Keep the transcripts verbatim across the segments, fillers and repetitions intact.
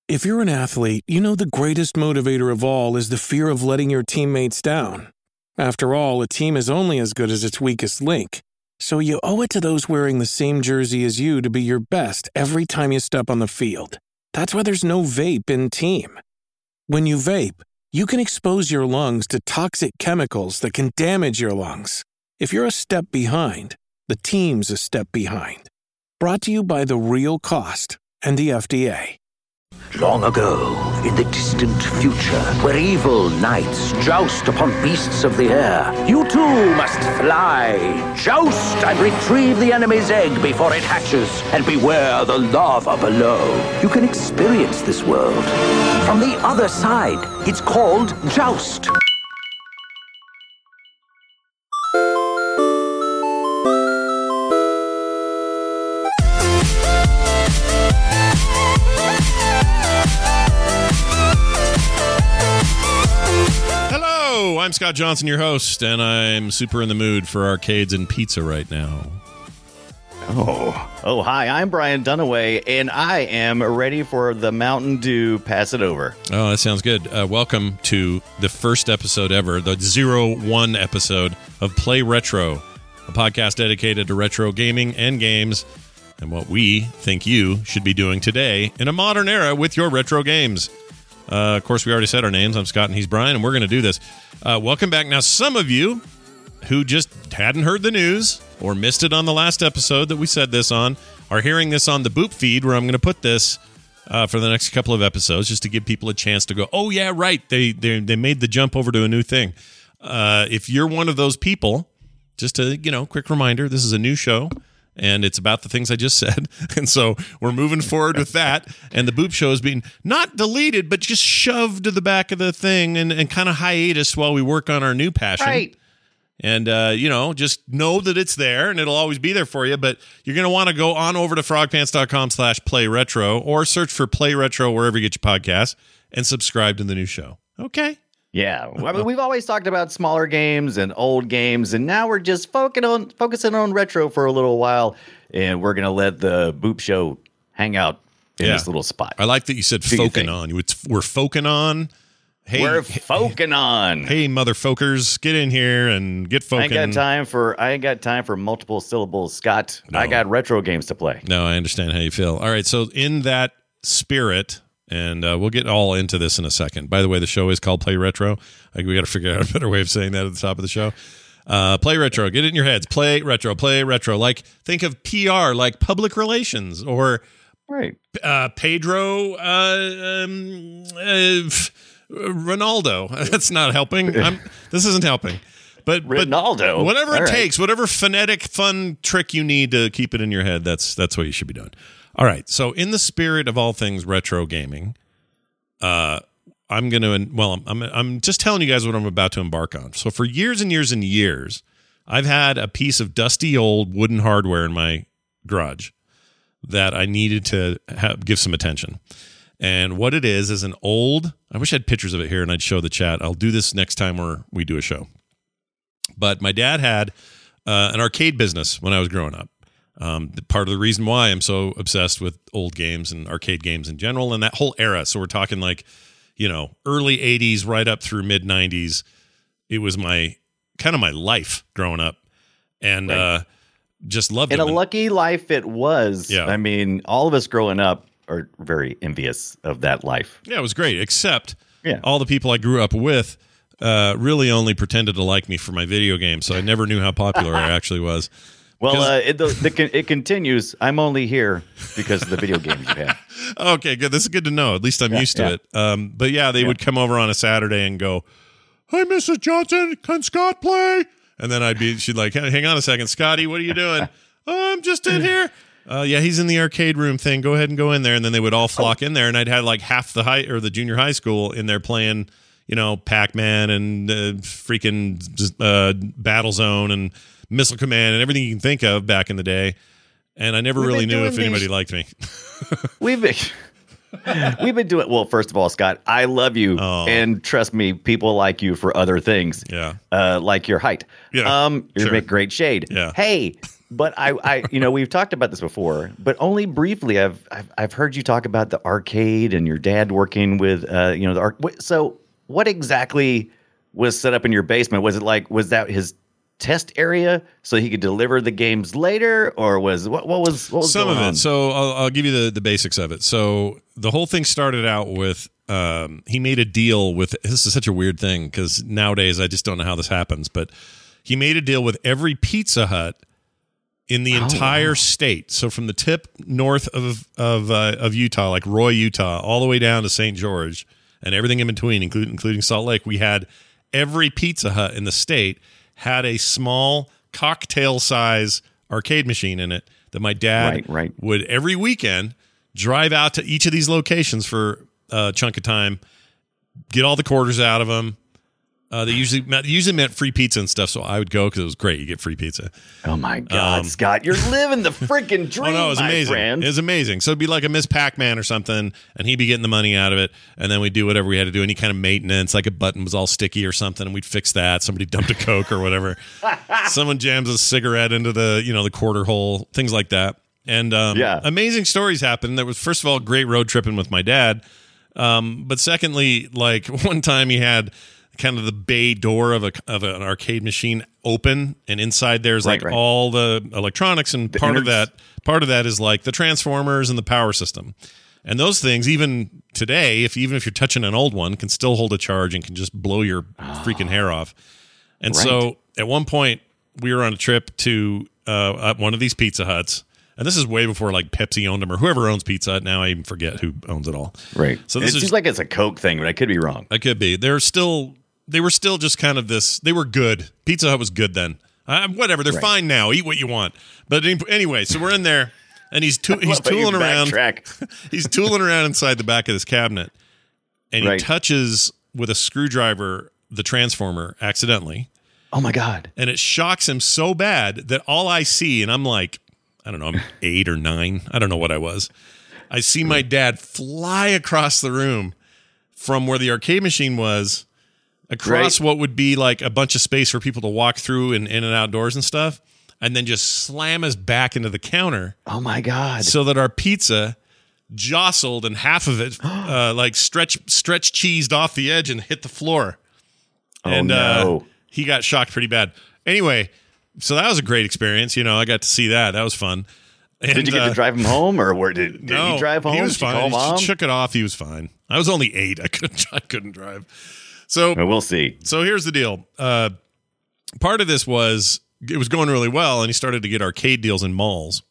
If you're an athlete, you know the greatest motivator of all is the fear of letting your teammates down. After all, a team is only as good as its weakest link. So you owe it to those wearing the same jersey as you to be your best every time you step on the field. That's why there's no vape in team. When you vape, you can expose your lungs to toxic chemicals that can damage your lungs. If you're a step behind, the team's a step behind. Brought to you by The Real Cost and the F D A. Long ago, in the distant future, where evil knights joust upon beasts of the air, you too must fly, joust and retrieve the enemy's egg before it hatches, and beware the lava below. You can experience this world from the other side. It's called Joust. I'm Scott Johnson, your host, and I'm super in the mood for arcades and pizza right now. Oh, oh, hi, I'm Brian Dunaway, and I am ready for the Mountain Dew Pass It Over. Oh, that sounds good. Uh, welcome to the first episode ever, the zero one episode of Play Retro, a podcast dedicated to retro gaming and games, and what we think you should be doing today in a modern era with your retro games. Uh, of course, we already said our names. I'm Scott and he's Brian, and we're going to do this. Uh, welcome back. Now, some of you who just hadn't heard the news or missed it on the last episode that we said this on are hearing this on the Boop feed, where I'm going to put this uh, for the next couple of episodes just to give people a chance to go, oh, yeah, right. They they, they made the jump over to a new thing. Uh, if you're one of those people, just a you know, quick reminder, this is a new show. And it's about the things I just said. And so we're moving forward with that. And the Boop Show is being not deleted, but just shoved to the back of the thing and, and kind of hiatus while we work on our new passion. Right. And, uh, you know, just know that it's there and it'll always be there for you. But you're going to want to go on over to frogpants.com slash play retro or search for Play Retro wherever you get your podcasts and subscribe to the new show. Okay. Yeah, I mean, we've always talked about smaller games and old games, and now we're just focusing on focusing on retro for a little while, and we're gonna let the Boop Show hang out in yeah. this little spot. I like that you said "foking on." It's, we're foking on. Hey, we're foking on. Hey, motherfuckers, get in here and get foking. I ain't got time for I ain't got time for multiple syllables, Scott. No. I got retro games to play. No, I understand how you feel. All right, so in that spirit. And uh, we'll get all into this in a second. By the way, the show is called Play Retro. Like, we got to figure out a better way of saying that at the top of the show. Uh, Play Retro. Get it in your heads. Play Retro. Play Retro. Like, think of P R, like public relations, or right. uh, Pedro uh, um, uh, Ronaldo. That's not helping. I'm, this isn't helping. But, Ronaldo. But whatever all it right. takes, whatever phonetic fun trick you need to keep it in your head, that's that's what you should be doing. All right, so in the spirit of all things retro gaming, uh, I'm going to, well, I'm, I'm I'm just telling you guys what I'm about to embark on. So for years and years and years, I've had a piece of dusty old wooden hardware in my garage that I needed to have, give some attention. And what it is is an old, I wish I had pictures of it here and I'd show the chat. I'll do this next time where we do a show. But my dad had uh, an arcade business when I was growing up. Um, part of the reason why I'm so obsessed with old games and arcade games in general and that whole era. So we're talking like, you know, early eighties right up through mid nineties. It was my kind of my life growing up, and right. uh, just loved and it. And a lucky life it was. Yeah. I mean, all of us growing up are very envious of that life. Yeah, it was great, except yeah. all the people I grew up with uh, really only pretended to like me for my video games, so I never knew how popular I actually was. Well, uh, it, the, the, it continues. I'm only here because of the video games you have. Okay, good. This is good to know. At least I'm yeah, used to yeah. it. Um, but yeah, they yeah. would come over on a Saturday and go, "Hi, Missus Johnson, can Scott play?" And then I'd be, she'd like, "Hang on a second, Scotty, what are you doing?" "Oh, I'm just in here." Uh, yeah, he's in the arcade room thing. Go ahead and go in there. And then they would all flock oh. in there, and I'd have like half the high or the junior high school in there playing, you know, Pac-Man and uh, freaking uh, Battlezone and Missile Command and everything you can think of back in the day, and I never We've really knew if these... anybody liked me. We've been, we've been doing well. First of all, Scott, I love you, oh. and trust me, people like you for other things. Yeah, uh, like your height. Yeah, um, you sure. make great shade. Yeah. Hey, But I, I, you know, we've talked about this before, but only briefly. I've, I've, I've heard you talk about the arcade and your dad working with, uh, you know, the arc. So, what exactly was set up in your basement? Was it like, was that his test area so he could deliver the games later, or was what? What was what was some going of it? on? So, I'll, I'll give you the the basics of it. So, the whole thing started out with um, he made a deal with. This is such a weird thing because nowadays I just don't know how this happens, but he made a deal with every Pizza Hut in the entire oh. state. So from the tip north of of uh, of Utah, like Roy, Utah, all the way down to Saint George, and everything in between, including including Salt Lake, we had every Pizza Hut in the state had a small cocktail size arcade machine in it that my dad right, right. would every weekend drive out to each of these locations for a chunk of time, get all the quarters out of them. Uh, they usually meant, usually meant free pizza and stuff, so I would go because it was great. You get free pizza. Oh my God, um, Scott, you're living the freaking dream. Oh no, it was my amazing. friend. It was amazing. So it'd be like a Miss Pac-Man or something, and he'd be getting the money out of it, and then we'd do whatever we had to do, any kind of maintenance, like a button was all sticky or something, and we'd fix that. Somebody dumped a Coke or whatever. Someone jams a cigarette into the you know the quarter hole, things like that. And um, yeah. amazing stories happened. There was first of all great road tripping with my dad, um, but secondly, like one time he had kind of the bay door of a of an arcade machine open, and inside there's right, like right. all the electronics, and the part innards. of that part of that is like the transformers and the power system, and those things even today, if even if you're touching an old one, can still hold a charge and can just blow your oh. freaking hair off. And right. so at one point we were on a trip to uh, one of these Pizza Huts. And this is way before like Pepsi owned them or whoever owns Pizza Hut. Now I even forget who owns it all. Right. So this this it is seems like it's a Coke thing, but I could be wrong. I could be. They're still. They were still just kind of this. They were good. Pizza Hut was good then. Uh, whatever. They're right. fine now. Eat what you want. But anyway, so we're in there, and he's to, he's tooling around. He's tooling around inside the back of this cabinet, and right. he touches with a screwdriver the transformer accidentally. Oh my God! And it shocks him so bad that all I see, and I'm like, I don't know, I'm eight or nine. I don't know what I was. I see my dad fly across the room from where the arcade machine was, across right. what would be like a bunch of space for people to walk through and in and outdoors and stuff, and then just slam us back into the counter. Oh my God. So that our pizza jostled and half of it uh, like stretch stretch cheesed off the edge and hit the floor. Oh and no. uh, he got shocked pretty bad. Anyway, so that was a great experience. You know, I got to see that. That was fun. And, did you get uh, to drive him home, or where did, did no, he drive home? He was did fine. He mom? shook it off. He was fine. I was only eight. I couldn't. I couldn't drive. So well, we'll see. So here's the deal. Uh, part of this was it was going really well, and he started to get arcade deals in malls.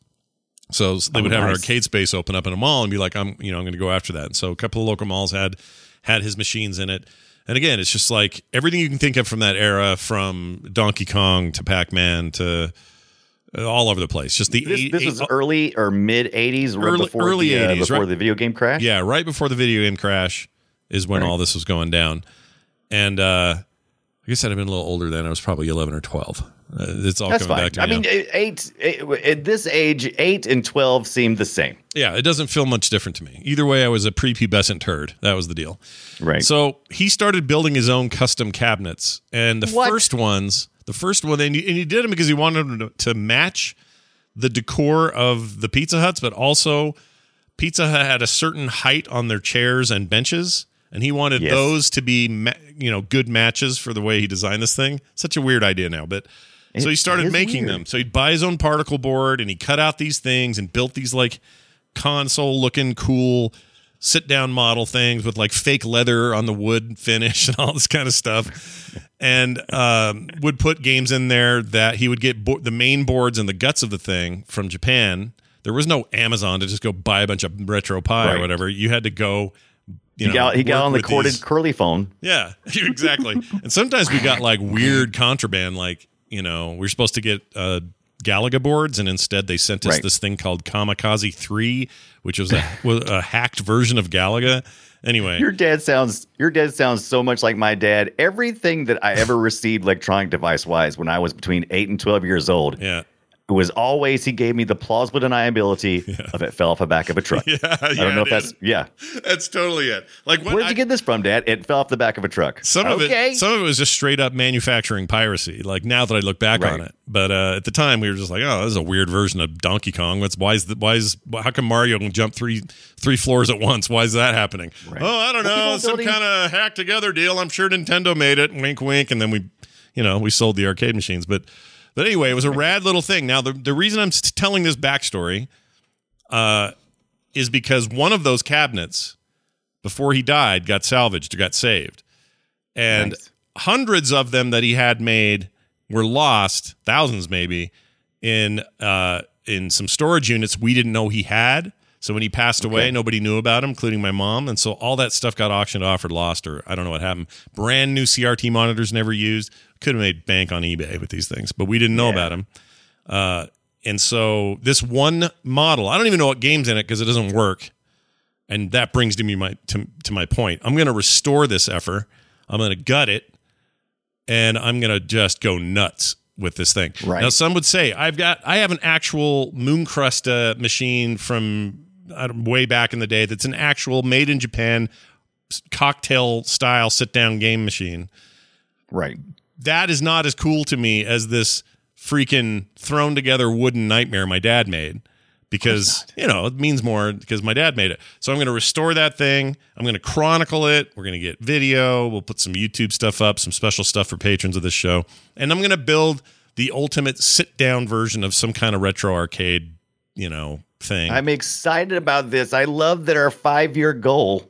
So they oh, would have nice. an arcade space open up in a mall and be like, I'm, you know, I'm going to go after that. And so a couple of local malls had had his machines in it. And again, it's just like everything you can think of from that era, from Donkey Kong to Pac-Man to uh, all over the place. Just the this, eight, this eight, was early or mid eighties, right early, before early the, uh, eighties, before right? the video game crash. Yeah, right before the video game crash is when right. all this was going down. And uh, I guess I'd have been a little older then. I was probably eleven or twelve. Uh, it's all That's coming fine. back to I me mean, now. eight, eight at this age, eight and twelve seem the same. Yeah, it doesn't feel much different to me. Either way, I was a prepubescent turd. That was the deal. Right. So he started building his own custom cabinets, and the What? first ones, the first one, and he, and he did them because he wanted them to, to match the decor of the Pizza Huts, but also Pizza Hut had a certain height on their chairs and benches, and he wanted Yes. those to be, ma- you know, good matches for the way he designed this thing. Such a weird idea now, but so he It started is making weird. them. So he'd buy his own particle board, and he cut out these things and built these like console-looking cool sit-down model things with like fake leather on the wood finish and all this kind of stuff, and um, would put games in there that he would get bo- the main boards and the guts of the thing from Japan. There was no Amazon to just go buy a bunch of Retro Pie Right. or whatever. You had to go. You He know, got he got work on the with corded these- curly phone. Yeah, exactly. And sometimes we got like weird contraband, like, you know, we were supposed to get uh, Galaga boards, and instead they sent us Right. this thing called Kamikaze three, which was a, was a hacked version of Galaga. Anyway, Your dad sounds your dad sounds so much like my dad. Everything that I ever received electronic device wise when I was between eight and twelve years old yeah. it was always he gave me the plausible deniability Yeah. of it fell off the back of a truck. Yeah, I yeah, don't know if dude. that's yeah. That's totally it. Like, what Where'd I- you get this from, Dad? It fell off the back of a truck. Some of okay. it, some of it was just straight up manufacturing piracy. Like now that I look back Right. on it, but uh, at the time we were just like, "Oh, this is a weird version of Donkey Kong. What's why is the, why is how come Mario can jump three three floors at once? Why is that happening? Right. Oh, I don't Well, know, people some building- kind of hack together deal. I'm sure Nintendo made it. Wink, wink. And then we, you know, we sold the arcade machines. But but anyway, it was a rad little thing. Now the the reason I'm s- telling this backstory, uh, is because one of those cabinets before he died got salvaged or got saved. And Nice. hundreds of them that he had made were lost, thousands maybe, in uh, in some storage units we didn't know he had. So when he passed away, Okay. nobody knew about him, including my mom. And so all that stuff got auctioned off or lost, or I don't know what happened. Brand new C R T monitors never used. Could have made bank on eBay with these things, but we didn't know Yeah. about him. Uh, and so this one model, I don't even know what game's in it because it doesn't work. And that brings to me my to, to my point. I'm going to restore this effer. I'm going to gut it, and I'm going to just go nuts with this thing. Right. Now, some would say I've got I have an actual Mooncrust uh, machine from I don't, way back in the day. That's an actual made in Japan cocktail style sit down game machine. Right. That is not as cool to me as this freaking thrown together wooden nightmare my dad made. Because, you know, it means more because my dad made it. So I'm going to restore that thing. I'm going to chronicle it. We're going to get video. We'll put some YouTube stuff up, some special stuff for patrons of this show. And I'm going to build the ultimate sit-down version of some kind of retro arcade, you know, thing. I'm excited about this. I love that our five-year goal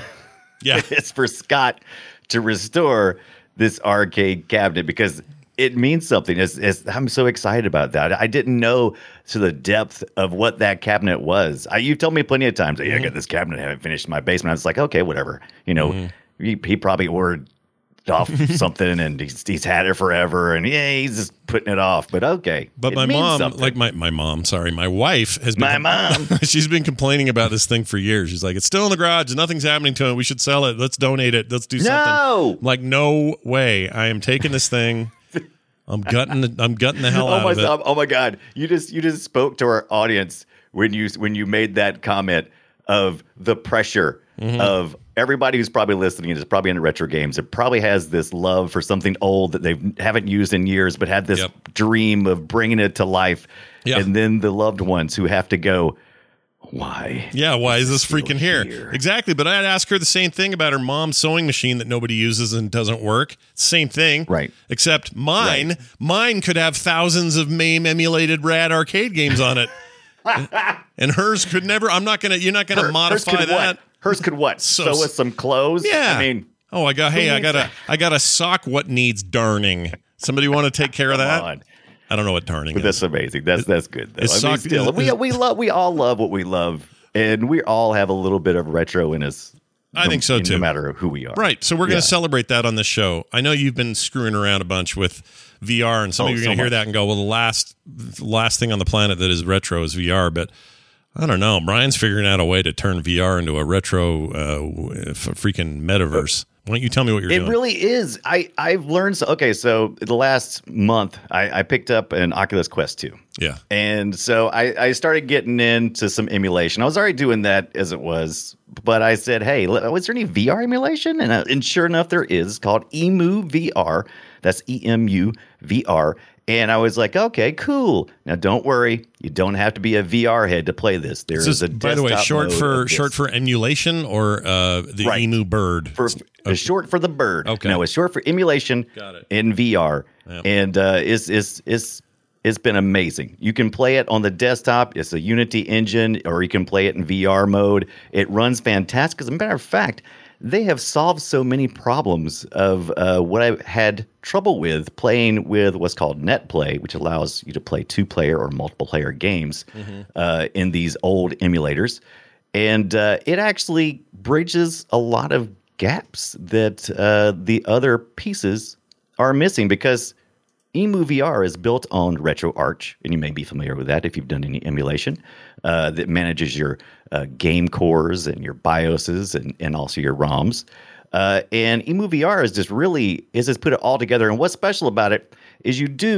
yeah. is for Scott to restore this arcade cabinet because it means something. It's, it's, I'm so excited about that. I didn't know to the depth of what that cabinet was. I, you told me plenty of times, hey, I got this cabinet I haven't finished in my basement. I was like, okay, whatever. You know, Mm-hmm. he, he probably ordered off something and he's, he's had it forever and yeah, he's just putting it off. But okay. But It my means mom, something. like my, my mom, sorry, my wife has been My mom. she's been complaining about this thing for years. She's like, it's still in the garage. Nothing's happening to it. We should sell it. Let's donate it. Let's do something. No. I'm like, no way. I am taking this thing. I'm gutting. The, I'm gutting the hell Oh out my, of it. oh my God! You just you just spoke to our audience when you when you made that comment of the pressure Mm-hmm. of everybody who's probably listening and is probably into retro games. It probably has this love for something old that they haven't used in years, but had this Yep. dream of bringing it to life. Yeah. And then the loved ones who have to go, why? Yeah, why is this still freaking here? here? Exactly. But I'd ask her the same thing about her mom's sewing machine that nobody uses and doesn't work. Same thing. Right. Except mine, Right. mine could have thousands of MAME emulated rad arcade games on it. And hers could never. I'm not gonna. You're not gonna Her- hers modify could that. What? Hers could what? So Sew s- us some clothes? Yeah. I mean, oh, I got. Hey, I needs got a. that? I got a sock. What needs darning? Somebody want to take care of come that? on. I don't know what darning But is. that's amazing. That's that's good. Though. Is I mean, sock- still, is- we is- we love we all love what we love, and we all have a little bit of retro in us. I no- think so, too. No matter who we are, Right. So we're going Yeah. to celebrate that on this show. I know you've been screwing around a bunch with V R, and some Oh, of you are so going to hear much. that and go, well, the last the last thing on the planet that is retro is V R. But I don't know. Brian's figuring out a way to turn V R into a retro uh, f- freaking metaverse. Why don't you tell me what you're It doing? really is. I I've learned. So, okay, so the last month, I, I picked up an Oculus Quest two. yeah. And so I, I started getting into some emulation. I was already doing that as it was, but I said, hey, le- was there any V R emulation? And, uh, and sure enough, there is. It's called Emu V R. That's E M U V R. And I was like, okay, cool. Now, don't worry. You don't have to be a V R head to play this. There This is is, a by the way, desktop short mode for of this. short for emulation or uh, the Right. emu bird. For, it's short for the bird. Okay. No, it's short for emulation Got it. in V R. Yep. And uh, it's, it's, it's, it's been amazing. You can play it on the desktop. It's a Unity engine, or you can play it in V R mode. It runs fantastic. As a matter of fact, they have solved so many problems of uh, what I had trouble with playing with what's called NetPlay, which allows you to play two-player or multiple-player games uh, in these old emulators. And uh, it actually bridges a lot of gaps that uh, the other pieces are missing because Emu V R is built on RetroArch, and you may be familiar with that if you've done any emulation, uh, that manages your uh, game cores and your BIOSes and, and also your ROMs. Uh, and Emu V R is just really is just put it all together. And what's special about it is you do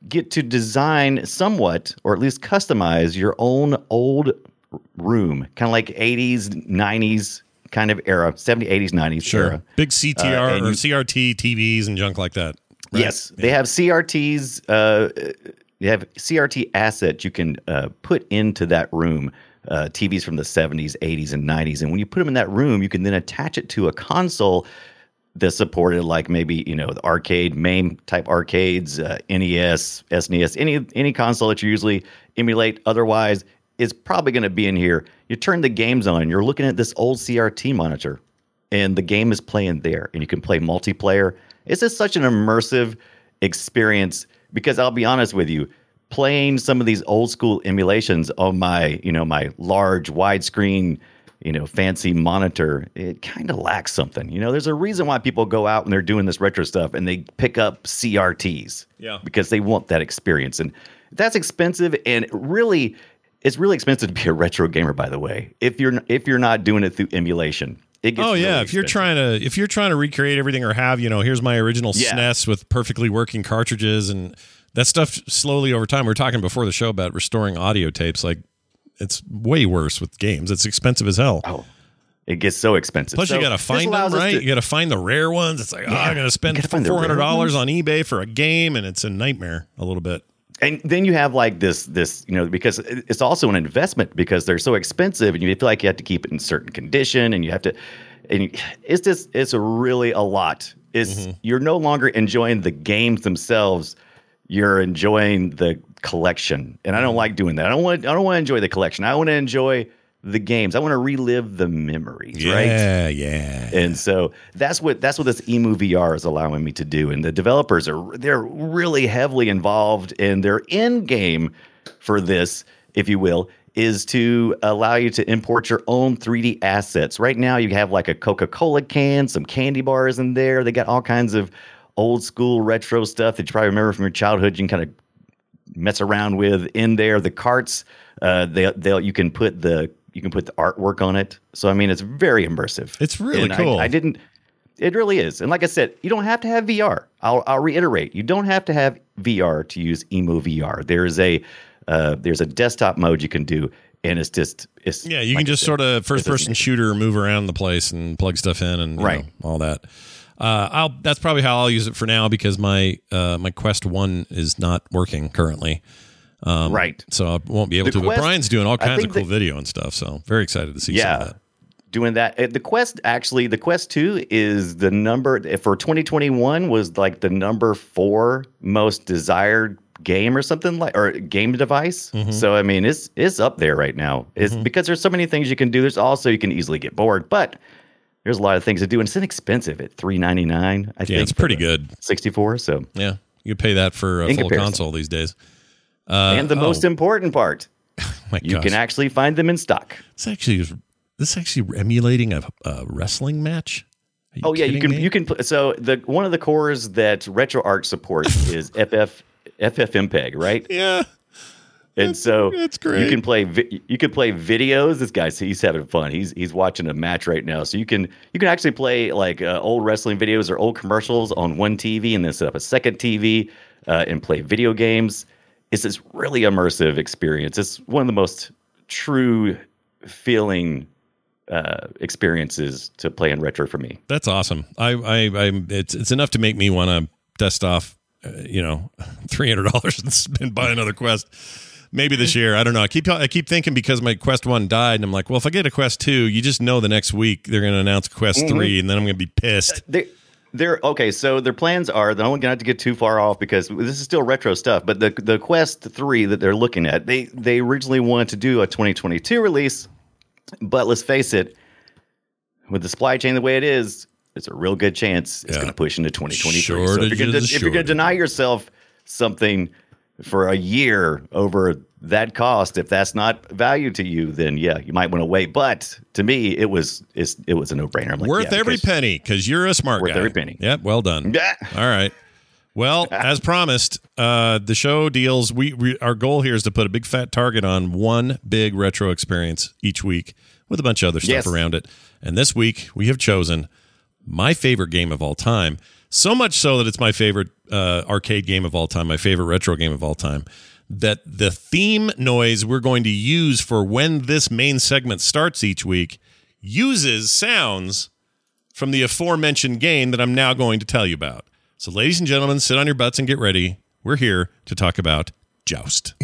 get to design somewhat, or at least customize your own old room, kind of like eighties, nineties kind of era, seventies, eighties, nineties Sure. era. Big C T R Uh, and or you- C R T T Vs and junk like that. right? Yes, they have C R Ts. Uh, they have C R T assets you can uh, put into that room. Uh, T Vs from the seventies, eighties, and nineties, and when you put them in that room, you can then attach it to a console that's supported, like maybe you know the arcade, MAME type arcades, uh, N E S, S N E S, any any console that you usually emulate. Otherwise, is probably going to be in here. You turn the games on, you're looking at this old C R T monitor, and the game is playing there, and you can play multiplayer. It's just such an immersive experience because I'll be honest with you, playing some of these old school emulations on my, you know, my large widescreen, you know, fancy monitor, it kind of lacks something. You know, there's a reason why people go out when they're doing this retro stuff and they pick up C R Ts. Yeah. Because they want that experience. And that's expensive, and really it's really expensive to be a retro gamer, by the way. If you're if you're not doing it through emulation. It gets Oh yeah, really if you're expensive. trying to if you're trying to recreate everything or have, you know, here's my original Yeah. S N E S with perfectly working cartridges and that stuff slowly over time. We were talking before the show about restoring audio tapes. Like it's way worse with games. It's expensive as hell. Oh, it gets so expensive. Plus, So you got to this find them, allows us right? to- You got to find the rare ones. It's like, oh, Yeah, I'm going to spend you gotta find the rare four hundred dollars ones. on eBay for a game, and it's a nightmare a little bit. And then you have like this, this, you know, because it's also an investment because they're so expensive, and you feel like you have to keep it in certain condition, and you have to, and you, it's just, it's a really a lot. It's Mm-hmm. you're no longer enjoying the games themselves, you're enjoying the collection, and I don't like doing that. I don't want, I don't want to enjoy the collection. I want to enjoy the games. I want to relive the memories, right? Yeah, yeah. And so that's what that's what this Emu V R is allowing me to do. And the developers are they're really heavily involved, and their end game for this, if you will, is to allow you to import your own three D assets. Right now, you have like a Coca-Cola can, some candy bars in there. They got all kinds of old school retro stuff that you probably remember from your childhood. You can kind of mess around with in there. The carts, uh, they they'll you can put the you can put the artwork on it. So I mean, it's very immersive. It's really And I- cool. I, didn't. It really is. And like I said, you don't have to have V R. I'll I'll reiterate. You don't have to have V R to use Emu V R. There's a uh, there's a desktop mode you can do, and it's just it's Yeah, you like can I just said, sort of it's first person just- shooter, move around the place and plug stuff in, and you Right. know, all that. Uh, I'll that's probably how I'll use it for now because my uh, my Quest One is not working currently. Um, Right. So I won't be able The to. But Quest- Brian's doing all I kinds think of cool that- video and stuff. So very excited to see some Yeah. of that. Doing that. Uh, The Quest actually, the Quest two is the number for twenty twenty-one was like the number four most desired game or something like or game device. Mm-hmm. So I mean, it's it's up there right now. It's because there's so many things you can do. There's also you can easily get bored, but there's a lot of things to do, and it's inexpensive at three ninety-nine. I Yeah, think it's for pretty the good. sixty-four. So Yeah, you could pay that for a In full comparison. console these days. Uh, and the oh, most important part, my you gosh. can actually find them in stock. This actually is this actually emulating a, a wrestling match. Are Oh yeah, you kidding can me? you can. pl- So the one of the cores that RetroArch supports is F F FFmpeg, right? Yeah. And so that's great. you can play vi- you can play videos. This guy's he's having fun. He's he's watching a match right now. So you can you can actually play like uh, old wrestling videos or old commercials on one T V, and then set up a second T V uh, and play video games. It's this really immersive experience. It's one of the most true feeling uh, experiences to play in retro for me. That's awesome. I, I, I, it's, it's enough to make me want to dust off, uh, you know, three hundred dollars and spend buy another Quest. Maybe this year. I don't know. I keep, I keep thinking because my Quest One died, and I'm like, well, if I get a Quest Two, you just know the next week they're going to announce Quest Mm-hmm. Three, and then I'm going to be pissed. They, they're okay. So their plans are. They don't want to get too far off because this is still retro stuff. But the the Quest Three that they're looking at, they they originally wanted to do a twenty twenty-two release, but let's face it, with the supply chain the way it is, it's a real good chance it's Yeah. going to push into twenty twenty-three. So if you're going Shortages, to if you're going to deny yourself something for a year over that cost, if that's not value to you, then yeah, you might want to wait. But to me, it was it's, it was a no brainer. I'm like, Worth yeah, every because- penny because you're a smart Worth guy. every penny. Yep. Well done. Yeah. All right. Well, as promised, uh, the show deals. We, we our goal here is to put a big fat target on one big retro experience each week with a bunch of other stuff Yes. around it. And this week we have chosen my favorite game of all time. So much so that it's my favorite uh, arcade game of all time, my favorite retro game of all time, that the theme noise we're going to use for when this main segment starts each week uses sounds from the aforementioned game that I'm now going to tell you about. So, ladies and gentlemen, sit on your butts and get ready. We're here to talk about Joust.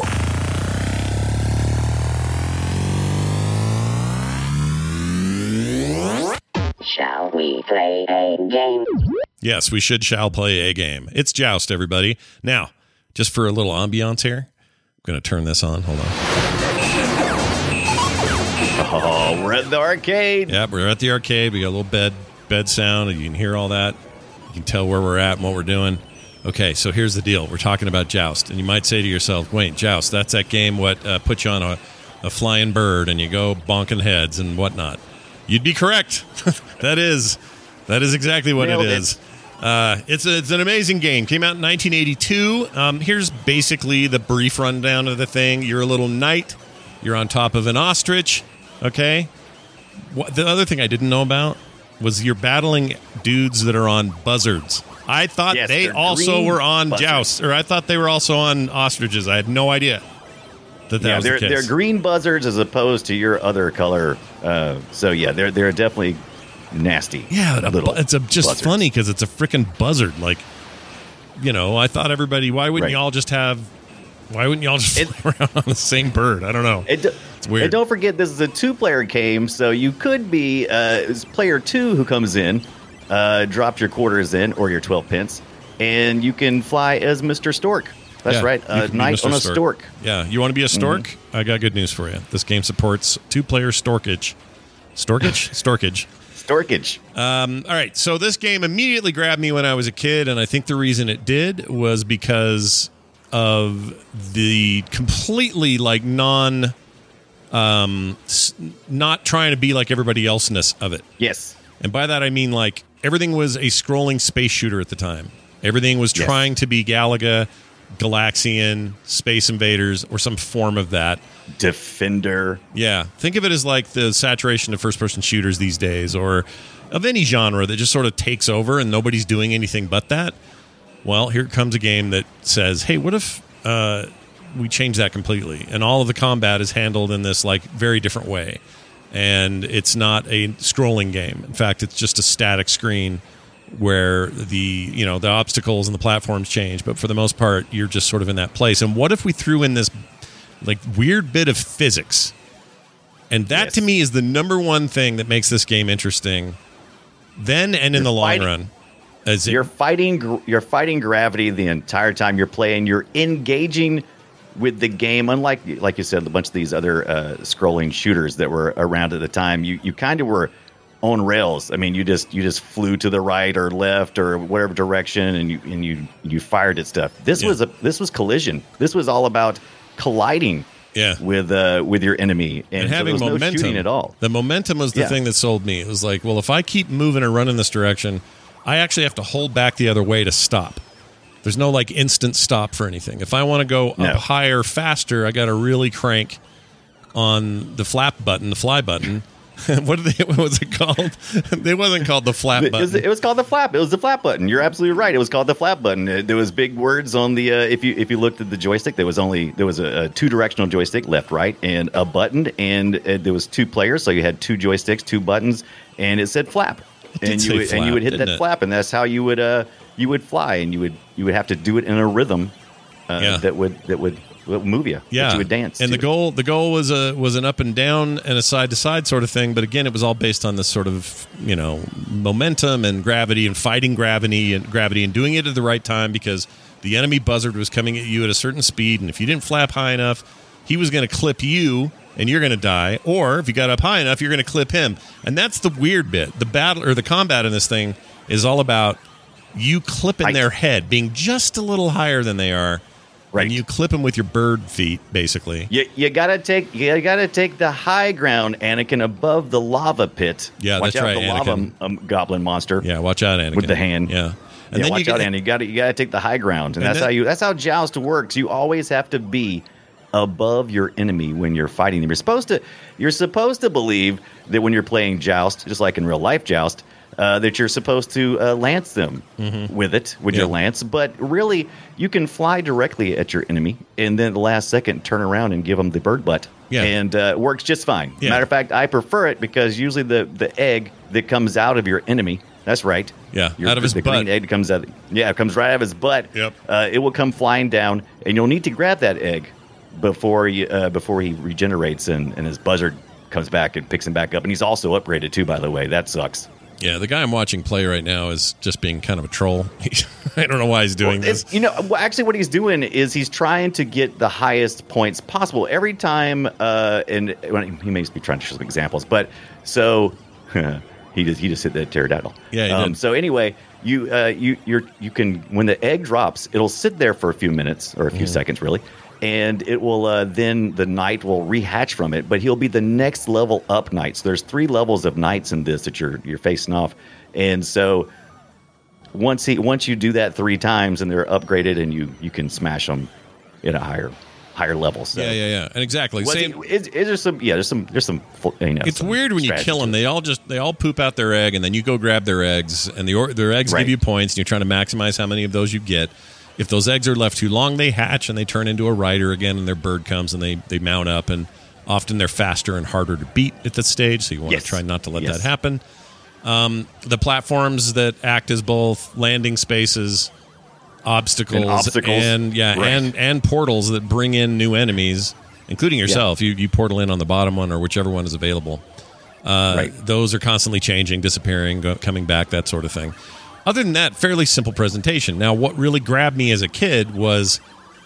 Shall we play a game? Yes, we should shall play a game. It's Joust, everybody. Now, just for a little ambiance here, I'm going to turn this on. Hold on. Oh, we're at the arcade. Yeah, we're at the arcade. We got a little bed bed sound, and you can hear all that. You can tell where we're at and what we're doing. Okay, so here's the deal. We're talking about Joust, and you might say to yourself, wait, Joust, that's that game what uh, puts you on a, a flying bird and you go bonking heads and whatnot. You'd be correct. that is that is exactly what Nailed it it. is. Uh, it's, a, it's an amazing game. Came out in nineteen eighty-two. Um, here's basically the brief rundown of the thing. You're a little knight. You're on top of an ostrich. Okay? What, the other thing I didn't know about was you're battling dudes that are on buzzards. I thought Yes, they they're also green were on buzzards. jousts, or I thought they were also on ostriches. I had no idea that that Yeah, was they're the they're case. green buzzards as opposed to your other color. Uh, so yeah, they're they're definitely nasty. Yeah, a little bu- it's a, just buzzards. funny because it's a freaking buzzard. Like, you know, I thought everybody. Why wouldn't Right. y'all just have? Why wouldn't y'all just It- fly around on the same bird? I don't know. It, do- It's weird. And don't forget, this is a two-player game, so you could be uh, it's player two who comes in, uh, drops your quarters in or your twelve pence, and you can fly as Mister Stork. That's Yeah, right, you a can be knight Mister on a stork. Yeah, you want to be a stork? Mm-hmm. I got good news for you. This game supports two-player storkage. Storkage? Storkage. Storkage. Um, all right, so this game immediately grabbed me when I was a kid, and I think the reason it did was because of the completely like non, um, s- not trying to be like everybody elseness of it. Yes. And by that I mean like everything was a scrolling space shooter at the time. Everything was Yes. trying to be Galaga, Galaxian, Space Invaders, or some form of that. Defender. Yeah, think of it as like the saturation of first-person shooters these days, or of any genre that just sort of takes over and nobody's doing anything but that. Well, here comes a game that says, hey, what if uh, we change that completely? And all of the combat is handled in this like very different way. And it's not a scrolling game. In fact, it's just a static screen where the, you know, the obstacles and the platforms change. But for the most part, you're just sort of in that place. And what if we threw in this like weird bit of physics? And that Yes. to me is the number one thing that makes this game interesting then and in You're the long fighting- run. As it, You're fighting. gr- You're fighting gravity the entire time you're playing. You're engaging with the game, unlike like you said, a bunch of these other uh, scrolling shooters that were around at the time. You you kind of were on rails. I mean, you just you just flew to the right or left or whatever direction, and you and you you fired at stuff. This Yeah. was a this was collision. This was all about colliding. Yeah. With uh with your enemy and, and so having there was momentum no shooting at all. The momentum was the Yeah. thing that sold me. It was like, well, if I keep moving and running this direction, I actually have to hold back the other way to stop. There's no like instant stop for anything. If I want to go No. up higher, faster, I got to really crank on the flap button, the fly button. what, did they, what was it called? It wasn't called the flap It was, button. it was called the flap. It was the flap button. You're absolutely right. It was called the flap button. Uh, There was big words on the. Uh, if you if you looked at the joystick, there was only there was a, a two directional joystick, left, right, and a button, and uh, there was two players, so you had two joysticks, two buttons, and it said flap, did and say you would, and flap, you would hit didn't that it? flap, and that's how you would uh you would fly, and you would you would have to do it in a rhythm uh, Yeah. that would that would, would move you. Yeah, that you would dance. and to. the goal the goal was a was an up and down and a side to side sort of thing. But again, it was all based on this sort of you know momentum and gravity and fighting gravity and gravity and doing it at the right time because the enemy buzzard was coming at you at a certain speed, and if you didn't flap high enough, he was going to clip you and you're going to die. Or if you got up high enough, you're going to clip him. And that's the weird bit. The battle or the combat in this thing is all about you clipping Height. their head, being just a little higher than they are. Right. And you clip them with your bird feet, basically. You, you gotta take you gotta take the high ground, Anakin, above the lava pit. Yeah, watch that's out right, the lava Anakin. um, goblin monster. Yeah, watch out, Anakin. With the hand. Yeah. And yeah, watch you out, get- Andy. You got to you got to take the high ground, and, And that's then- how you that's how Joust works. You always have to be above your enemy when you're fighting them. You're supposed to you're supposed to believe that when you're playing Joust, just like in real life Joust, uh, that you're supposed to uh, lance them Mm-hmm. with it, with Yeah. your lance. But really, you can fly directly at your enemy and then the last second turn around and give them the bird butt. Yeah. And uh, it works just fine. Yeah. Matter of fact, I prefer it because usually the, the egg that comes out of your enemy, that's right. Yeah, Your, out of his the butt. green egg comes out. Yeah, it comes right out of his butt. Yep. Uh, it will come flying down, and you'll need to grab that egg before you, uh, before he regenerates and, and his buzzard comes back and picks him back up. And he's also upgraded too, by the way. That sucks. Yeah, the guy I'm watching play right now is just being kind of a troll. I don't know why he's doing Well, this. it's, you know, well, actually, what he's doing is he's trying to get the highest points possible every time. Uh, and well, he may be trying to show some examples, but so he just he just hit that pterodactyl. Yeah, he um, did. So anyway, you uh, you you're you can when the egg drops, it'll sit there for a few minutes or a few Mm. seconds, really. And it will uh, then the knight will rehatch from it, but he'll be the next level up knight. So there's three levels of knights in this that you're you're facing off, and so once he once you do that three times and they're upgraded and you you can smash them at a higher higher level. So Yeah, yeah, yeah. And exactly. Was Same. it- is, is there some yeah there's some there's some you know, It's some weird when you strategy kill them. to it. They all just they all poop out their egg, and then you go grab their eggs, and the or, their eggs Right. give you points, and you're trying to maximize how many of those you get. If those eggs are left too long, they hatch and they turn into a rider again, and their bird comes and they they mount up, and often they're faster and harder to beat at this stage. So you want Yes. to try not to let Yes. that happen. Um, the platforms that act as both landing spaces, obstacles, And obstacles. and yeah, Right. and and portals that bring in new enemies, including yourself. You you portal in on the bottom one or whichever one is available. Uh, Right. Those are constantly changing, disappearing, go, coming back, that sort of thing. Other than that, fairly simple presentation. Now, what really grabbed me as a kid was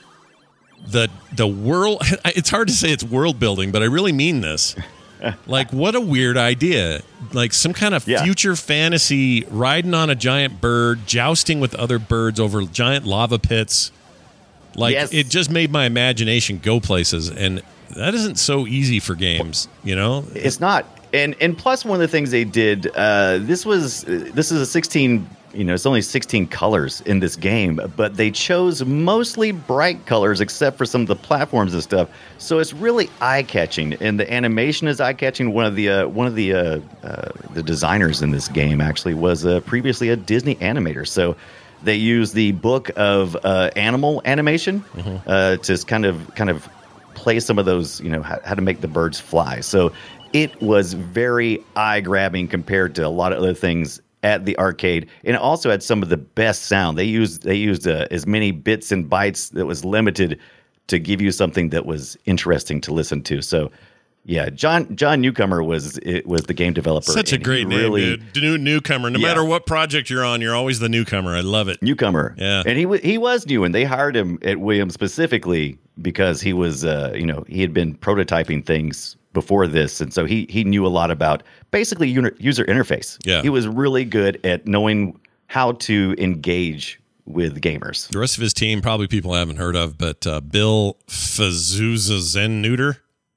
the the world. It's hard to say it's world building, but I really mean this. Like, what a weird idea! Like some kind of Yeah. future fantasy, riding on a giant bird, jousting with other birds over giant lava pits. Like Yes. it just made my imagination go places, and that isn't so easy for games, you know. It's not, and and plus one of the things they did. Uh, this was this is a sixteen. You know, it's only sixteen colors in this game, but they chose mostly bright colors, except for some of the platforms and stuff. So it's really eye catching, and the animation is eye catching. One of the uh, one of the uh, uh, the designers in this game actually was uh, previously a Disney animator. So they use the book of uh, animal animation uh, to kind of kind of play some of those, you know, how, how to make the birds fly. So it was very eye grabbing compared to a lot of other things at the arcade, and it also had some of the best sound. They used they used uh, as many bits and bytes that was limited to give you something that was interesting to listen to. So, yeah, John John Newcomer was it was the game developer. Such a and great he name, really, dude. New newcomer. No Yeah. matter what project you're on, you're always the newcomer. I love it. Newcomer. Yeah. And he wa- he was new, and they hired him at Williams specifically because he was, uh, you know, he had been prototyping things before this, and so he he knew a lot about basically uni- user interface. Yeah. He was really good at knowing how to engage with gamers. The rest of his team, probably people I haven't heard of, but uh, Bill Fazuzza Zen Neuter.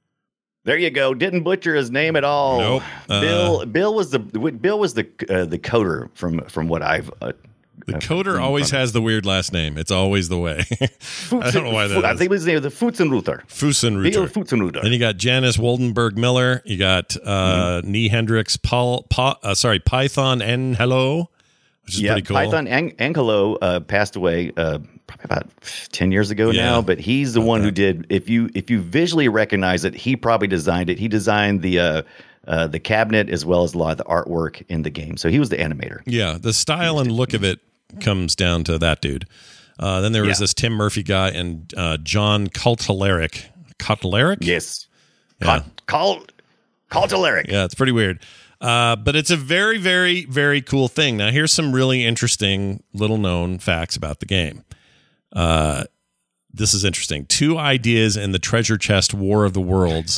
There you go. Didn't butcher his name at all. Nope. Uh, Bill Bill was the Bill was the uh, the coder from from what I've. Uh, The uh, coder from- always from- has the weird last name. It's always the way. I don't know why that I is. think it was the Futzenruther. Bill Fusenreuter. Futzenruther. Then you got Janice Woldenberg Miller. You got uh, Mm-hmm. Nee Hendricks, Paul, pa, uh, sorry, Python and Hello, which is Yeah, pretty cool. Python Ang- Angelo uh, passed away uh, probably about ten years ago Yeah. now, but he's the one who did. If you if you visually recognize it, he probably designed it. He designed the uh, uh, the cabinet as well as a lot of the artwork in the game. So he was the animator. Yeah, the style and look of it comes down to that dude. Uh, then there was Yeah. this Tim Murphy guy and uh, John Cultularic. Cultularic? Yes, Yeah. Call Call to Lyric. Yeah, it's pretty weird. Uh, but it's a very, very, very cool thing. Now, here's some really interesting little known facts about the game. Uh, this is interesting. Two ideas in the treasure chest War of the Worlds.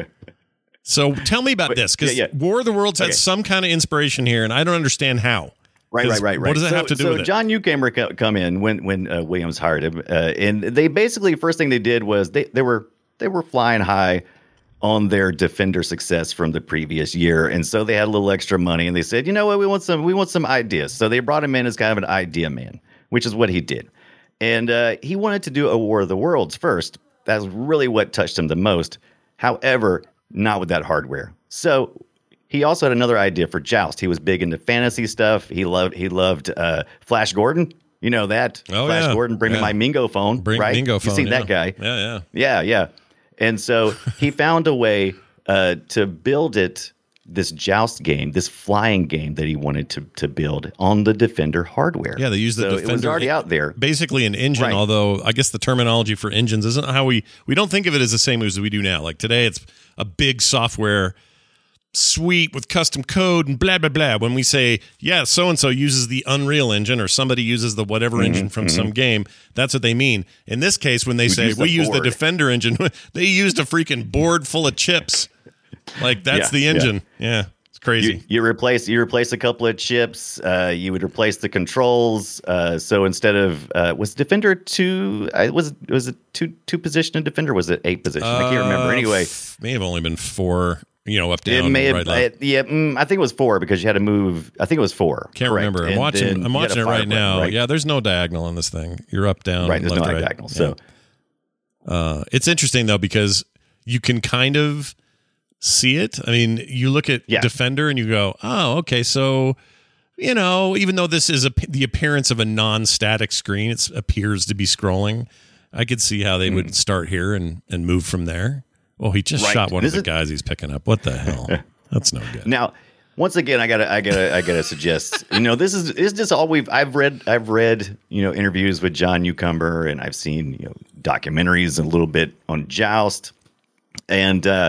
So tell me about this, because yeah, yeah. War of the Worlds had Okay. some kind of inspiration here, and I don't understand how. Right, 'Cause right, right, right. What does that so, have to do so with it? John Newcomer co- come in when when uh, Williams hired him, uh, and they basically first thing they did was they they were they were flying high on their Defender success from the previous year, and so they had a little extra money, and they said, you know what, we want some we want some ideas. So they brought him in as kind of an idea man, which is what he did, and uh, he wanted to do a War of the Worlds first. That's really what touched him the most. However, not with that hardware. So he also had another idea for Joust. He was big into fantasy stuff. He loved he loved uh, Flash Gordon. You know that oh, Flash yeah. Gordon. Bring yeah. me my Mingo phone. Bring right? Mingo phone. You seen yeah. that guy? Yeah, yeah, yeah, yeah. And so he found a way uh, to build it. This Joust game, this flying game that he wanted to to build on the Defender hardware. Yeah, they used the so Defender. It was already out there. Basically an engine, right. although I guess the terminology for engines isn't how we we don't think of it as the same as we do now. Like today, it's a big software suite with custom code and blah blah blah. When we say, yeah, so and so uses the Unreal Engine or somebody uses the whatever mm-hmm, engine from mm-hmm. some game, that's what they mean. In this case, when they we say use we the use the Defender engine, they used a freaking board full of chips. Like that's yeah, the engine. Yeah. yeah, it's crazy. You, you replace you replace a couple of chips. Uh, you would replace the controls. Uh, so instead of uh, was Defender two? Uh, was was it two two position in Defender? Was it eight position? Uh, I can't remember. Anyway, f- may have only been four. You know, up down. It may right, have, it, yeah, mm, I think it was four because you had to move. I think it was four. Can't correct. remember. I'm and watching. I'm watching it right button, now. Right? Yeah, there's no diagonal on this thing. You're up, down, right. There's left, no right. diagonal. Yeah. So uh, it's interesting though because you can kind of see it. I mean, you look at yeah. Defender and you go, "Oh, okay." So, you know, even though this is a, the appearance of a non-static screen, it appears to be scrolling. I could see how they mm. would start here and and move from there. Oh, he just right. shot one this of the is- guys he's picking up. What the hell? That's no good. Now, once again, I gotta, I gotta, I gotta suggest. You know, this is, this is just all we've. I've read, I've read, you know, interviews with John Newcomer, and I've seen, you know, documentaries a little bit on Joust, and uh,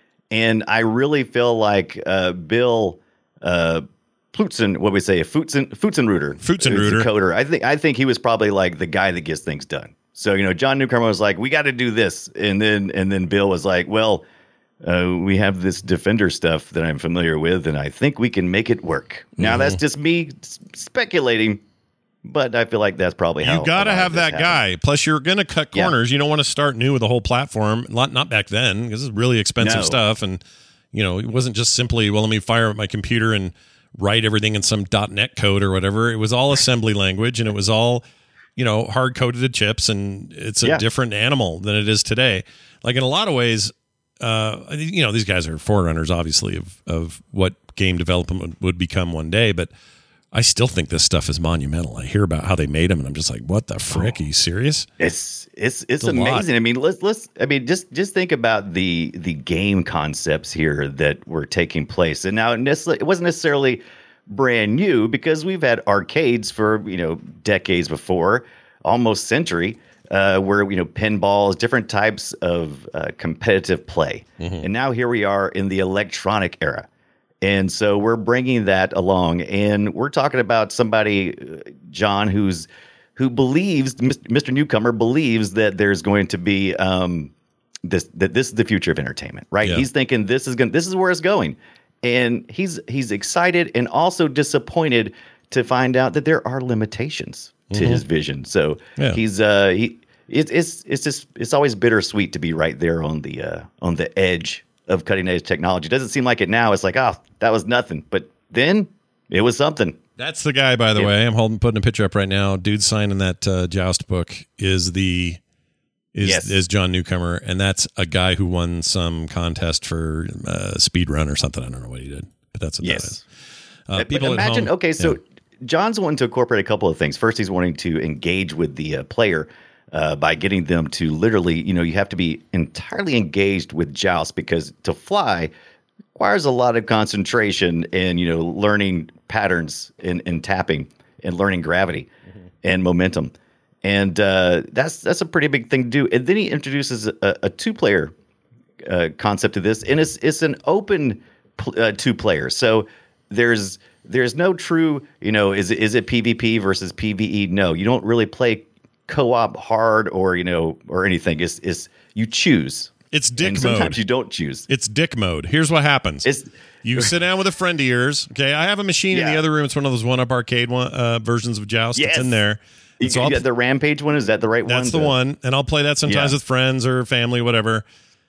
and I really feel like uh, Bill uh, Ploutsen, what we say, Pfoutsen, Pfoutsenreuter, Pfoutsenreuter, coder. I think, I think he was probably like the guy that gets things done. So you know, John Newcomer was like, we got to do this, and then and then Bill was like, well. Uh, we have this Defender stuff that I'm familiar with, and I think we can make it work. Now, mm-hmm. that's just me s- speculating, but I feel like that's probably how you got to have that happened. guy. Plus, you're going to cut corners. Yeah. You don't want to start new with a whole platform. Not, not back then, because this is really expensive no. stuff. And, you know, it wasn't just simply, well, let me fire up my computer and write everything in some .NET code or whatever. It was all assembly language, and it was all, you know, hard-coded to chips, and it's a yeah. different animal than it is today. Like, in a lot of ways, Uh, you know, these guys are forerunners, obviously, of, of what game development would become one day. But I still think this stuff is monumental. I hear about how they made them, and I'm just like, "What the frick? Are you serious?" It's it's it's, it's amazing. I mean, let's let's. I mean, just just think about the the game concepts here that were taking place, and now it wasn't necessarily brand new because we've had arcades for you know decades before, almost century. Uh, where, you know, pinballs, different types of uh, competitive play. Mm-hmm. And now here we are in the electronic era. And so we're bringing that along. And we're talking about somebody, uh, John, who's who believes, Mister Newcomer believes that there's going to be um, this, that this is the future of entertainment, right? Yeah. He's thinking this is going, this is where it's going. And he's he's excited and also disappointed to find out that there are limitations to mm-hmm. his vision. So yeah. he's uh he it's it's it's just it's always bittersweet to be right there on the uh on the edge of cutting edge technology. It doesn't seem like it now. It's like, oh, that was nothing. But then it was something. That's the guy, by the yeah. way. I'm holding putting a picture up right now. Dude signing that uh, Joust book is the is yes. is John Newcomer, and that's a guy who won some contest for uh, speed run or something. I don't know what he did, but that's what yes. that is. Uh, people but imagine, at home, okay, so yeah. John's wanting to incorporate a couple of things. First, he's wanting to engage with the uh, player uh, by getting them to literally, you know, you have to be entirely engaged with Joust because to fly requires a lot of concentration and, you know, learning patterns in, in tapping and learning gravity mm-hmm. and momentum. And uh, that's that's a pretty big thing to do. And then he introduces a, a two-player uh, concept to this, and it's it's an open pl- uh, two-player. So there's there's no true, you know, is it, is it PvP versus PvE? No, you don't really play co-op hard or, you know, or anything. It's, it's you choose. It's dick and mode. Sometimes you don't choose. It's dick mode. Here's what happens. It's, you sit down with a friend of yours. Okay, I have a machine yeah. in the other room. It's one of those one-up arcade one, uh, versions of Joust. Yes. It's in there. You, so you got the Rampage one? Is that the right that's one? That's the to, one. And I'll play that sometimes yeah. with friends or family, whatever.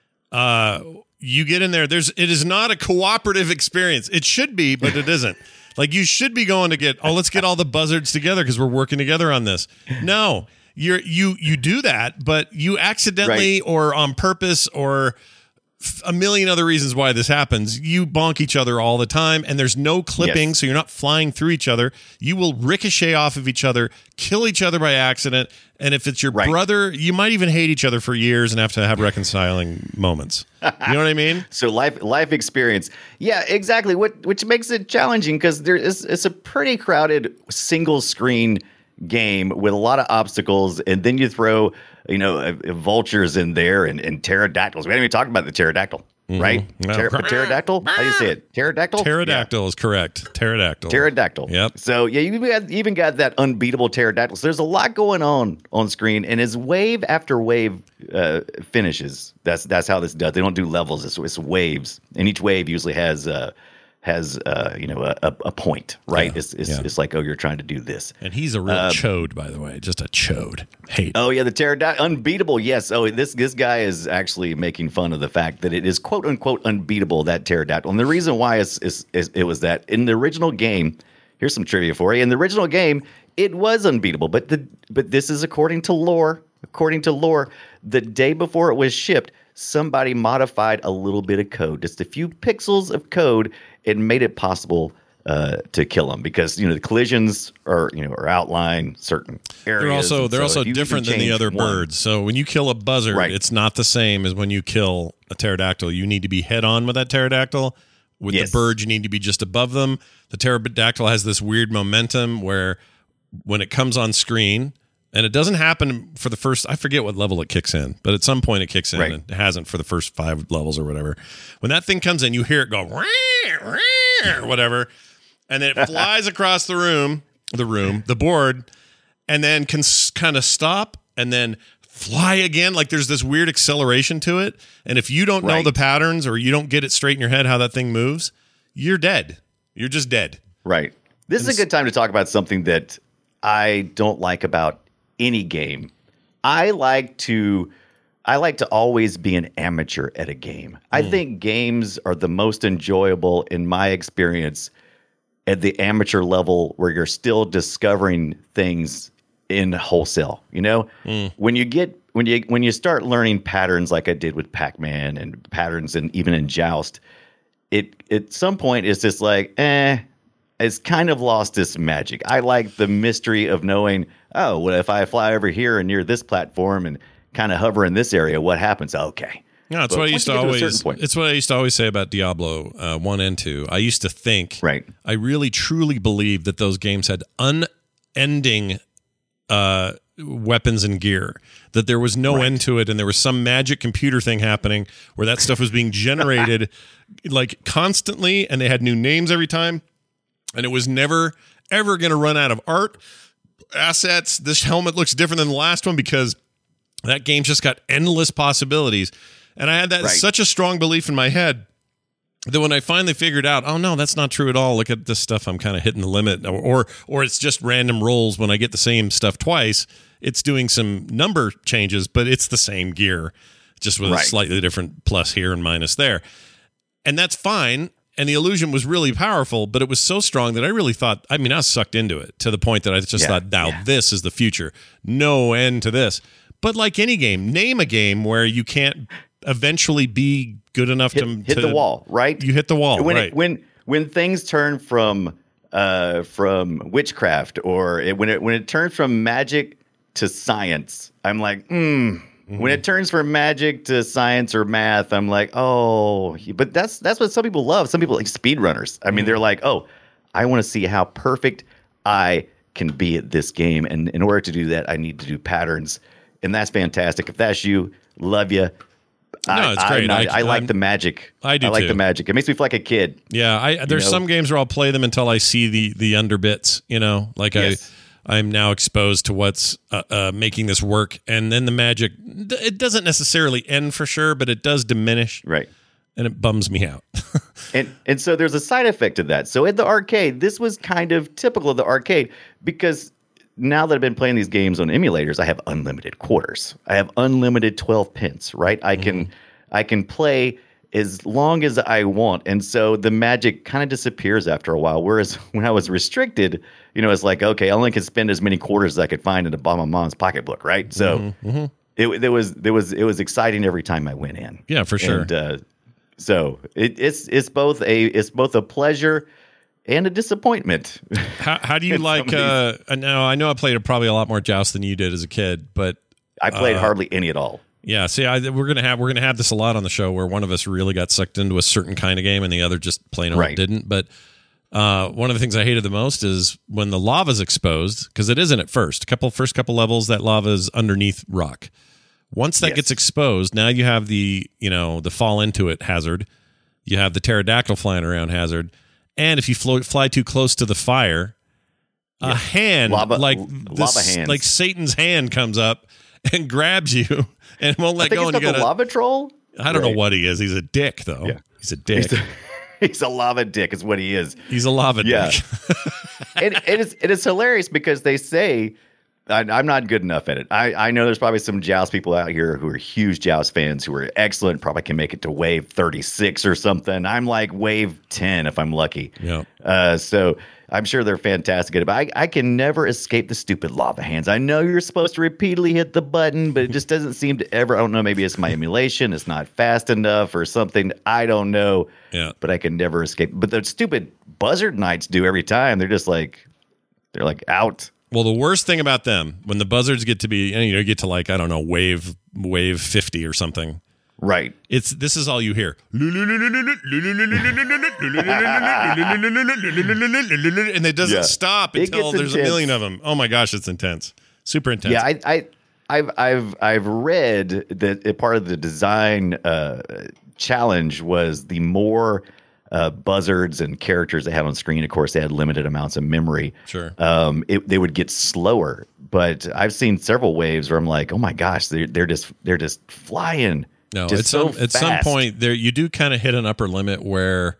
Uh, you get in there. There's. It is not a cooperative experience. It should be, but it isn't. Like, you should be going to get, oh, let's get all the buzzards together because we're working together on this. No, you're you you do that, but you accidentally right. or on purpose or a million other reasons why this happens. You bonk each other all the time, and there's no clipping, Yes. so you're not flying through each other. You will ricochet off of each other, kill each other by accident, and if it's your Right. brother, you might even hate each other for years and have to have reconciling moments. You know what I mean? So life life experience. Yeah, exactly. What which makes it challenging because there is it's a pretty crowded single screen game with a lot of obstacles, and then you throw you know uh, uh, vultures in there and, and pterodactyls. We haven't even talked about the pterodactyl, right? No. Pter- pterodactyl. How do you say it? Pterodactyl. Pterodactyl is correct. Pterodactyl. Pterodactyl. Yep. So yeah, you got, even got that unbeatable pterodactyl. So there's a lot going on on screen, and as wave after wave uh, finishes, that's that's how this does. They don't do levels. It's, it's waves, and each wave usually has uh, has uh, you know a, a, a point, right? Yeah, It's it's, yeah. it's like, oh, you're trying to do this. And he's a real chode, by the way. Just a chode. Hate. Oh yeah, the pterodactyl, unbeatable. Yes. Oh, this this guy is actually making fun of the fact that it is quote unquote unbeatable, that pterodactyl. And the reason why is, is, is it was that in the original game. Here's some trivia for you. In the original game, it was unbeatable, but the but this is according to lore. According to lore, the day before it was shipped, somebody modified a little bit of code, just a few pixels of code, and made it possible uh, to kill them because you know the collisions are you know are outlined certain areas. They're also and they're so also if you can different than the change other one- birds. So when you kill a buzzard, Right. it's not the same as when you kill a pterodactyl. You need to be head on with that pterodactyl. With Yes. the bird, you need to be just above them. The pterodactyl has this weird momentum where when it comes on screen, and it doesn't happen for the first, I forget what level it kicks in, but at some point it kicks in Right. and it hasn't for the first five levels or whatever. When that thing comes in, you hear it go, "Rah, rah," or whatever, and then it flies across the room, the room, the board, and then can s- kind of stop and then fly again. Like there's this weird acceleration to it. And if you don't know Right. the patterns or you don't get it straight in your head how that thing moves, you're dead. You're just dead. Right. This is a good time to talk about something that I don't like about any game. I like to I like to always be an amateur at a game. I think games are the most enjoyable in my experience at the amateur level where you're still discovering things in wholesale. You know, when you get when you when you start learning patterns like I did with Pac-Man and patterns and even in Joust, it at some point it's just like, eh, it's kind of lost its magic. I like the mystery of knowing, oh, well, if I fly over here and near this platform and kind of hover in this area, what happens? Okay. No, it's But what I once used you to get to a always. certain point- It's what I used to always say about Diablo uh, one and two. I used to think, Right. I really truly believed that those games had unending uh, weapons and gear. That there was no end to it, and there was some magic computer thing happening where that stuff was being generated like constantly, and they had new names every time, and it was never ever going to run out of art assets. This helmet looks different than the last one because that game just got endless possibilities. And I had that Right. such a strong belief in my head that when I finally figured out, oh no, that's not true at all. Look at this stuff. I'm kind of hitting the limit, or, or or it's just random rolls. When I get the same stuff twice, it's doing some number changes, but it's the same gear, just with a Right. slightly different plus here and minus there. And that's fine. And the illusion was really powerful, but it was so strong that I really thought, I mean, I was sucked into it to the point that I just Yeah, thought, now yeah. this is the future. No end to this. But like any game, name a game where you can't eventually be good enough Hit, to hit to- the wall, right? You hit the wall, when right? It, when when things turn from uh, from witchcraft, or it, when it when it turns from magic to science, I'm like, hmm. When it turns from magic to science or math, I'm like, oh. But that's that's what some people love. Some people like speedrunners. I mean, they're like, oh, I want to see how perfect I can be at this game, and in order to do that, I need to do patterns, and that's fantastic. If that's you, love you. No, it's great. I, I- I like I'm- the magic. I do I like too. the magic. It makes me feel like a kid. Yeah, I there's know? some games where I'll play them until I see the the underbits, you know, like Yes. I I'm now exposed to what's uh, uh, making this work, and then the magic, it doesn't necessarily end for sure, but it does diminish, Right. and it bums me out. And and so there's a side effect to that. So at the arcade, this was kind of typical of the arcade because now that I've been playing these games on emulators, I have unlimited quarters. I have unlimited twelve pence, right? I can I can play as long as I want. And so the magic kind of disappears after a while. Whereas when I was restricted, you know, it's like, okay, I only can spend as many quarters as I could find in the bottom of my mom's pocketbook, right? So it there was there was it was exciting every time I went in. Yeah, for sure. And, uh, So it, it's it's both a it's both a pleasure and a disappointment. How, how do you like? Uh, now I know I played probably a lot more Joust than you did as a kid, but I played uh, hardly any at all. Yeah, see, I, we're gonna have we're gonna have this a lot on the show where one of us really got sucked into a certain kind of game and the other just plain old Right. didn't. But uh, one of the things I hated the most is when the lava's exposed, because it isn't at first. A couple first couple levels, that lava is underneath rock. Once that Yes. gets exposed, now you have the you know the fall into it hazard. You have the pterodactyl flying around hazard, and if you flo- fly too close to the fire, a Yeah. hand Lava- like lava this, hands. like Satan's hand comes up and grabs you and won't I let think go. he's And you got the gotta, lava troll. I don't know Right. what he is. He's a dick, though. Yeah. He's a dick. He's a, he's a lava dick, is what he is. He's a lava Yeah. dick. and it is it is hilarious because they say I, I'm not good enough at it. I, I know there's probably some Joust people out here who are huge Joust fans who are excellent, probably can make it to wave thirty-six or something. I'm like wave ten if I'm lucky. Yeah. Uh, so I'm sure they're fantastic at it, but I, I can never escape the stupid lava hands. I know you're supposed to repeatedly hit the button, but it just doesn't seem to ever. I don't know. Maybe it's my emulation. It's not fast enough or something. I don't know. Yeah. But I can never escape. But the stupid buzzard knights do every time. They're just like, they're like out. Well, the worst thing about them, when the buzzards get to be, you know, get to like, I don't know, wave wave fifty or something. Right. It's this is all you hear. And it doesn't Yeah. stop It until gets there's a intense. million of them. Oh my gosh, it's intense. Super intense. Yeah, I, I, I've, I've, I've read that a part of the design uh, challenge was the more uh, buzzards and characters they had on screen. Of course, they had limited amounts of memory. Sure. Um, it, they would get slower. But I've seen several waves where I'm like, oh my gosh, they're they're just they're just flying. No, just at so some at some fast. point there you do kind of hit an upper limit where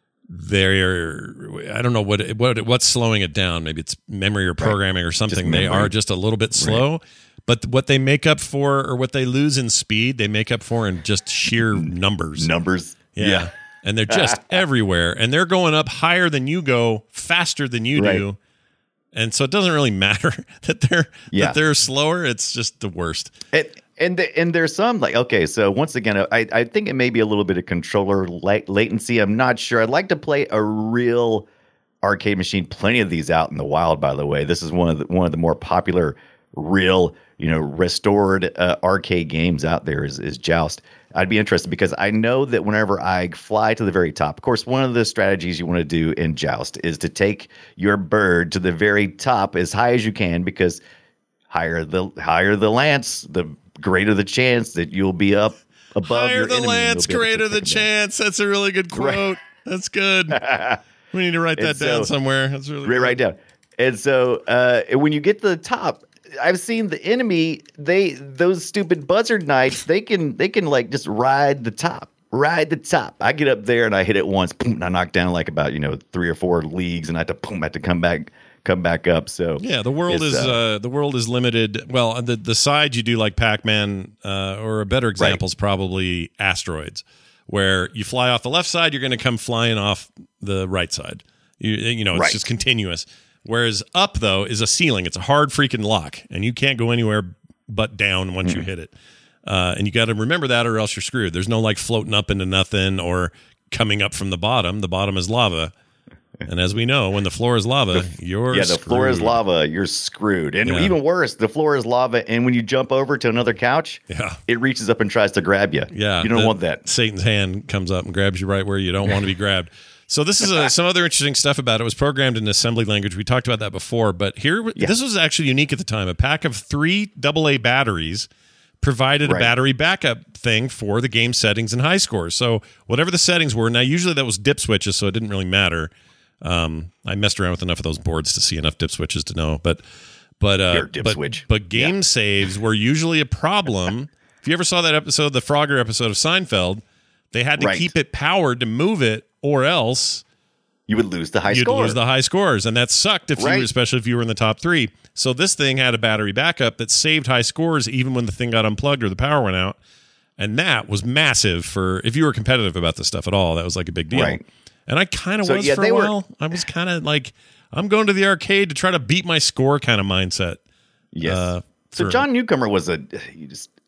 they're I don't know what what what's slowing it down. Maybe it's memory or programming or something. They memory. are just a little bit slow, but what they make up for or what they lose in speed, they make up for in just sheer numbers. Numbers. Yeah. And they're just everywhere, and they're going up higher than you go, faster than you Right. do. And so it doesn't really matter that they're Yeah. that they're slower. It's just the worst. And and, the, and there's some like, okay, so once again, I, I think it may be a little bit of controller la- latency. I'm not sure. I'd like to play a real arcade machine. Plenty of these out in the wild, by the way. This is one of the, one of the more popular real, you know, restored uh, arcade games out there is, is Joust. I'd be interested because I know that whenever I fly to the very top, of course, one of the strategies you want to do in Joust is to take your bird to the very top as high as you can, because higher the higher the lance, the greater the chance that you'll be up above Higher your the enemy and lance, you'll be able to greater the take them down. chance. That's a really good quote. That's good. We need to write that And down so- somewhere. That's really Right, good. right down. And so uh, when you get to the top, I've seen the enemy. They those stupid buzzard knights. They can they can like just ride the top, ride the top. I get up there and I hit it once, boom, and I knock down like about you know three or four leagues, and I have to boom, I have to come back, come back up. So Yeah, the world it's, is uh, uh, the world is limited. Well, the the side you do like Pac-Man, uh, or a better example is probably Asteroids, where you fly off the left side, you're going to come flying off the right side. You you know, it's Right. just continuous. Whereas up though is a ceiling. It's a hard freaking lock, and you can't go anywhere but down once Mm-hmm. you hit it. Uh, and you got to remember that, or else you're screwed. There's no like floating up into nothing or coming up from the bottom. The bottom is lava. And as we know, when the floor is lava, you're yeah, the floor is screwed. lava. You're screwed. And Yeah. even worse, the floor is lava, and when you jump over to another couch, Yeah. it reaches up and tries to grab you. Yeah, you don't the- want that. Satan's hand comes up and grabs you right where you don't want to be grabbed. So this is a, some other interesting stuff about it. It was programmed in assembly language. We talked about that before, but here Yeah. this was actually unique at the time. A pack of three double A batteries provided Right. a battery backup thing for the game settings and high scores. So whatever the settings were, now usually that was dip switches, so it didn't really matter. Um, I messed around with enough of those boards to see enough dip switches to know, but but uh, You're a dip but, switch. but game saves were usually a problem. If you ever saw that episode, the Frogger episode of Seinfeld, they had to Right. keep it powered to move it, or else You would lose the high you'd score. lose the high scores, and that sucked if you Right. were, especially if you were in the top three. So this thing had a battery backup that saved high scores even when the thing got unplugged or the power went out, and that was massive for if you were competitive about this stuff at all. That was like a big deal. Right. And I kind of So, was yeah, for they a were- while. I was kind of like, I'm going to the arcade to try to beat my score kind of mindset. Yes. Uh, so for- John Newcomer was a he just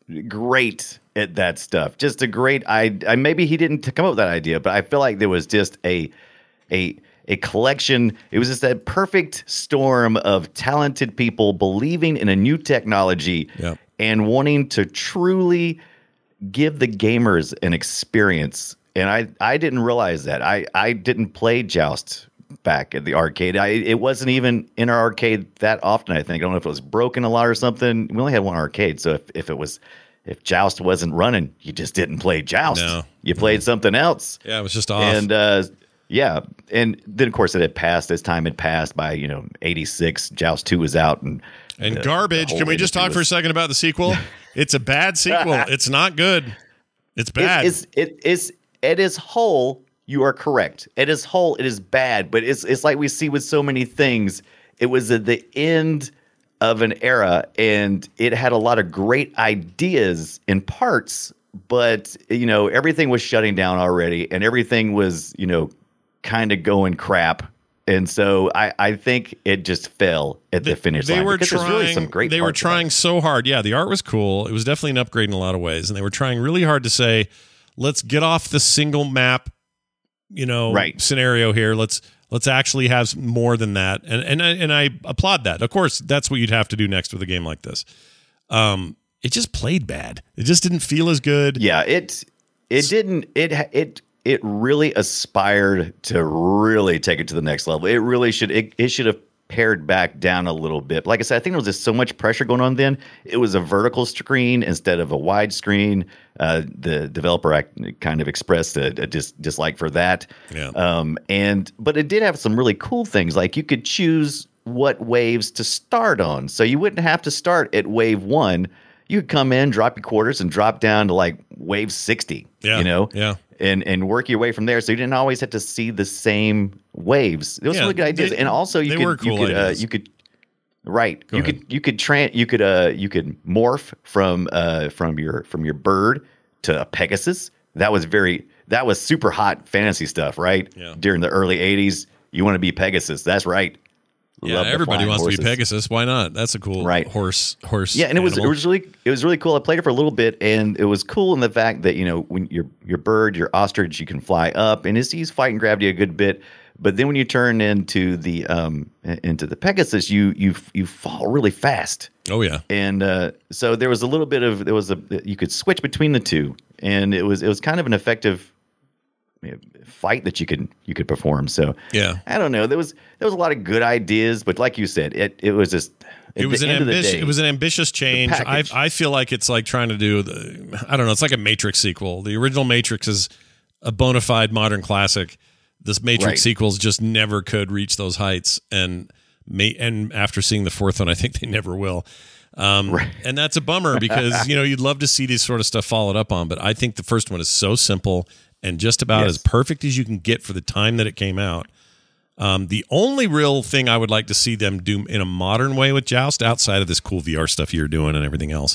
great at that stuff. Just a great I, I maybe he didn't come up with that idea, but I feel like there was just a a a collection. It was just that perfect storm of talented people believing in a new technology Yep. and wanting to truly give the gamers an experience. And I, I didn't realize that. I, I didn't play Joust back at the arcade. I, it wasn't even in our arcade that often, I think. I don't know if it was broken a lot or something. We only had one arcade. So if, if it was, if Joust wasn't running, you just didn't play Joust. No. You played something else. Yeah, it was just off. And, uh, yeah. And then, of course, it had passed as time had passed by, you know, eighty-six. Joust two was out. And, and the- garbage. the whole Can we just talk industry for a was- second about the sequel? It's a bad sequel. It's not good. It's bad. It's, it's, it, it's, at its whole, you are correct. At its whole, it is bad. But it's it's like we see with so many things. It was at the end of an era, and it had a lot of great ideas in parts. But you know, everything was shutting down already, and everything was you know kind of going crap. And so I, I think it just fell at the finish they line. were because there's trying. really some great they were parts about trying it. so hard. Yeah, the art was cool. It was definitely an upgrade in a lot of ways, and they were trying really hard to say, let's get off the single map, you know, Right. scenario here. Let's let's actually have more than that. And and I, and I applaud that. Of course, that's what you'd have to do next with a game like this. Um, it just played bad. It just didn't feel as good. Yeah, it it didn't it it it really aspired to really take it to the next level. It really should it, it should have pared back down a little bit. Like I said, I think there was just so much pressure going on then. It was a vertical screen instead of a wide screen. Uh, the developer act, kind of expressed a, a dis, dislike for that. Yeah. Um, and but it did have some really cool things. Like you could choose what waves to start on, so you wouldn't have to start at wave one. You could come in, drop your quarters, and drop down to like wave sixty. Yeah, You know. yeah. And and work your way from there, so you didn't always have to see the same waves. It was Yeah, really good ideas, they- and also you they could were cool you could uh, ideas. you could right Go you ahead. could you could tran you could uh you could morph from uh from your from your bird to a Pegasus. That was very that was super hot fantasy stuff, right? Yeah. During the early eighties, you want to be Pegasus. That's right. Yeah, Love the everybody flying wants to be horses. Pegasus. Why not? That's a cool Right. horse. Horse. Yeah, and it was it animal. was really it was really cool. I played it for a little bit, and it was cool in the fact that you know when your your bird, your ostrich, you can fly up, and it's, he's fighting gravity a good bit. But then when you turn into the um into the Pegasus, you you you fall really fast, Oh yeah. and uh, so there was a little bit of there was a you could switch between the two, and it was it was kind of an effective you know, fight that you could you could perform. So Yeah. I don't know. There was there was a lot of good ideas, but like you said, it it was just at It was the an end of the ambitious. day, It was an ambitious change. I package. I feel like it's like trying to do the. I don't know. It's like a Matrix sequel. The original Matrix is a bona fide modern classic. This Matrix Right. sequels just never could reach those heights, and may and after seeing the fourth one, I think they never will. Um, Right. And that's a bummer because you know you'd love to see this sort of stuff followed up on, but I think the first one is so simple and just about Yes. as perfect as you can get for the time that it came out. Um, the only real thing I would like to see them do in a modern way with Joust, outside of this cool V R stuff you're doing and everything else,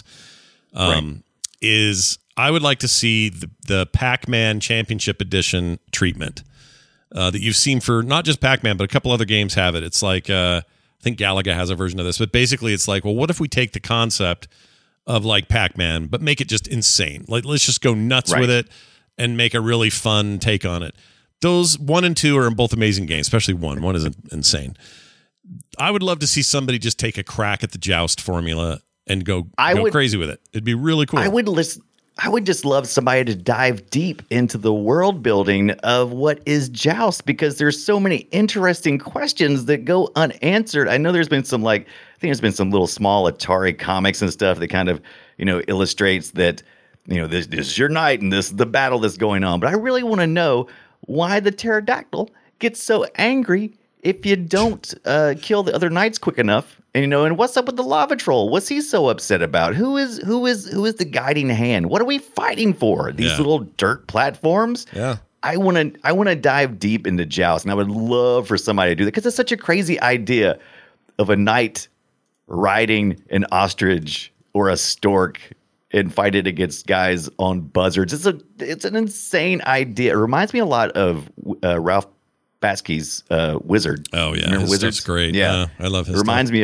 um, is I would like to see the, the Pac-Man Championship Edition treatment uh, that you've seen for not just Pac-Man, but a couple other games have it. It's like, uh, I think Galaga has a version of this, but basically it's like, well, what if we take the concept of like Pac-Man, but make it just insane? Like, let's just go nuts Right. with it and make a really fun take on it. Those one and two are both amazing games, especially one. One is insane. I would love to see somebody just take a crack at the Joust formula and go, I go would- crazy with it. It'd be really cool. I would listen. I would just love somebody to dive deep into the world building of what is Joust, because there's so many interesting questions that go unanswered. I know there's been some like I think there's been some little small Atari comics and stuff that kind of you know illustrates that you know this, this is your night and this is the battle that's going on. But I really want to know why the pterodactyl gets so angry if you don't uh, kill the other knights quick enough. And, you know, and what's up with the lava troll? What's he so upset about? Who is who is who is the guiding hand? What are we fighting for? These Yeah. little dirt platforms? Yeah. I want to I want to dive deep into Joust, and I would love for somebody to do that because it's such a crazy idea of a knight riding an ostrich or a stork and fight it against guys on buzzards. It's a it's an insane idea. It reminds me a lot of uh, Ralph Baskey's uh, Wizard. Oh, yeah. Remember His Wizards? stuff's great. Yeah, Yeah, I love his It reminds me of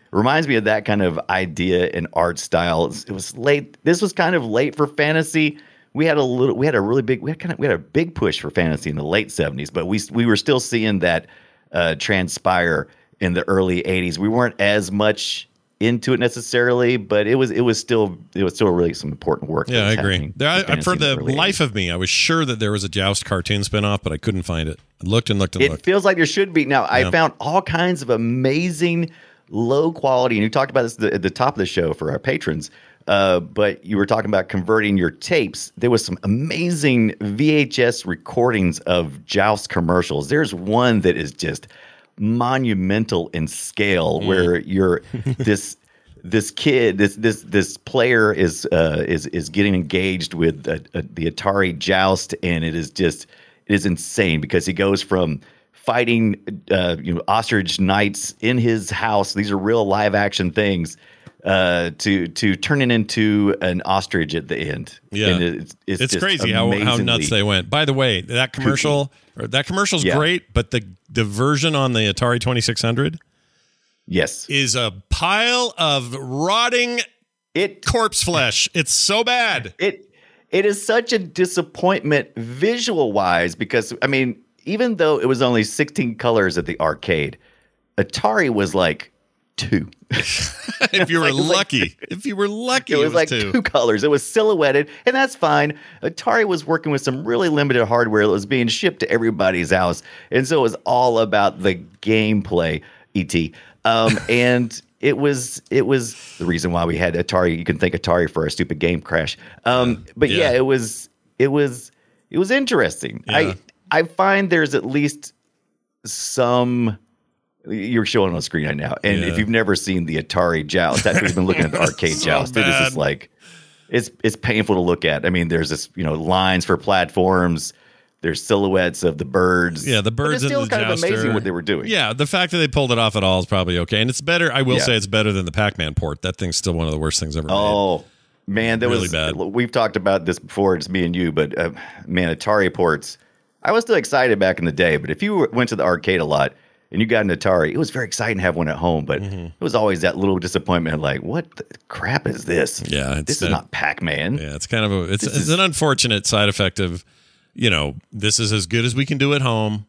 reminds me of that kind of idea and art style. It was, it was late. This was kind of late for fantasy. We had a little, we had a really big, we had kind of, we had a big push for fantasy in the late seventies, but we we were still seeing that uh, transpire in the early eighties. We weren't as much into it necessarily, but it was it was still it was still really some important work. Yeah, I agree. There, I, for the, the life of me, I was sure that there was a Joust cartoon spinoff, but I couldn't find it. I looked and looked and it looked. It feels like there should be. Now, yeah. I found all kinds of amazing, low quality, and you talked about this at the, at the top of the show for our patrons, uh, but you were talking about converting your tapes. There was some amazing V H S recordings of Joust commercials. There's one that is just monumental in scale, mm. where you're this this kid, this this this player is uh, is is getting engaged with uh, uh, the Atari Joust, and it is just it is insane because he goes from fighting uh, you know ostrich knights in his house. These are real live action things. Uh, to to turning into an ostrich at the end. Yeah, and it's it's, it's just crazy how, how nuts they went. By the way, that commercial or that commercial's yeah. great, but the the version on the Atari twenty-six hundred, yes, is a pile of rotting it corpse flesh. It's so bad. It it is such a disappointment visual wise because I mean, even though it was only sixteen colors at the arcade, Atari was like two. if you were like, lucky, like, if you were lucky, it was, it was like two. two colors. It was silhouetted, and that's fine. Atari was working with some really limited hardware that was being shipped to everybody's house, and so it was all about the gameplay. E T Um, and it was it was the reason why we had Atari. You can thank Atari for a stupid game crash. Um, but yeah. yeah, it was it was it was interesting. Yeah. I I find there's at least some. You're showing on the screen right now, and yeah. if you've never seen the Atari Joust, after you've been looking at the arcade so Joust, it is just like it's it's painful to look at. I mean, there's this you know lines for platforms. There's silhouettes of the birds. Yeah, the birds. But it's still and the kind jouster. of amazing what they were doing. Yeah, the fact that they pulled it off at all is probably okay, and it's better. I will yeah. say it's better than the Pac-Man port. That thing's still one of the worst things ever made. Oh man, that really was bad. We've talked about this before. It's me and you, but uh, man, Atari ports. I was still excited back in the day, but if you went to the arcade a lot. And you got an Atari. It was very exciting to have one at home, but mm-hmm. it was always that little disappointment. Like, what the crap is this? Yeah, it's this that, is not Pac-Man. Yeah, it's kind of a it's, this it's is, an unfortunate side effect of, you know, this is as good as we can do at home,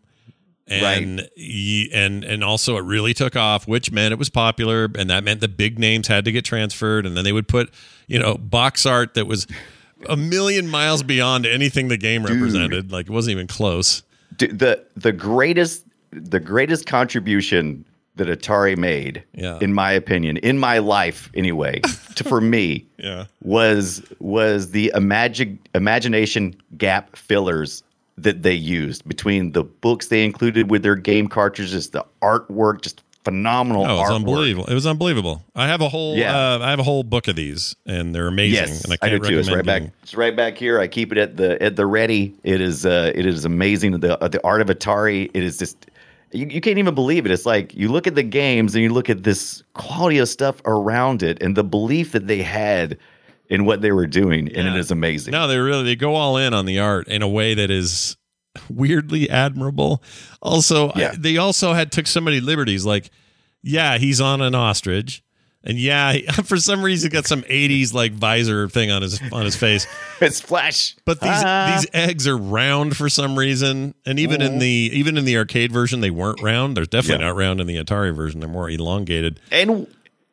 and right. y- and and also it really took off, which meant it was popular, and that meant the big names had to get transferred, and then they would put, you know, box art that was a million miles beyond anything the game Dude. represented. Like it wasn't even close. Dude, the the greatest. The greatest contribution that Atari made, yeah. in my opinion, in my life anyway, to, for me, yeah. was was the imagine, imagination gap fillers that they used between the books they included with their game cartridges, the artwork, just phenomenal. Oh, it was artwork. unbelievable! It was unbelievable. I have a whole, yeah. uh, I have a whole book of these, and they're amazing. Yes, and I I can't do too. It's right recommend back. It's right back here. I keep it at the at the ready. It is uh, it is amazing. The the art of Atari. It is just. You, you can't even believe it. It's like you look at the games and you look at this quality of stuff around it and the belief that they had in what they were doing, and Yeah. it is amazing. No, they really they go all in on the art in a way that is weirdly admirable. Also, Yeah. I, they also had took so many liberties. Like, yeah, he's on an ostrich, and yeah, he, for some reason, got some eighties like visor thing on his on his face. It's Flash. But these Ah. these eggs are round for some reason, and even in the even in the arcade version, they weren't round. They're definitely Yeah. not round in the Atari version. They're more elongated. And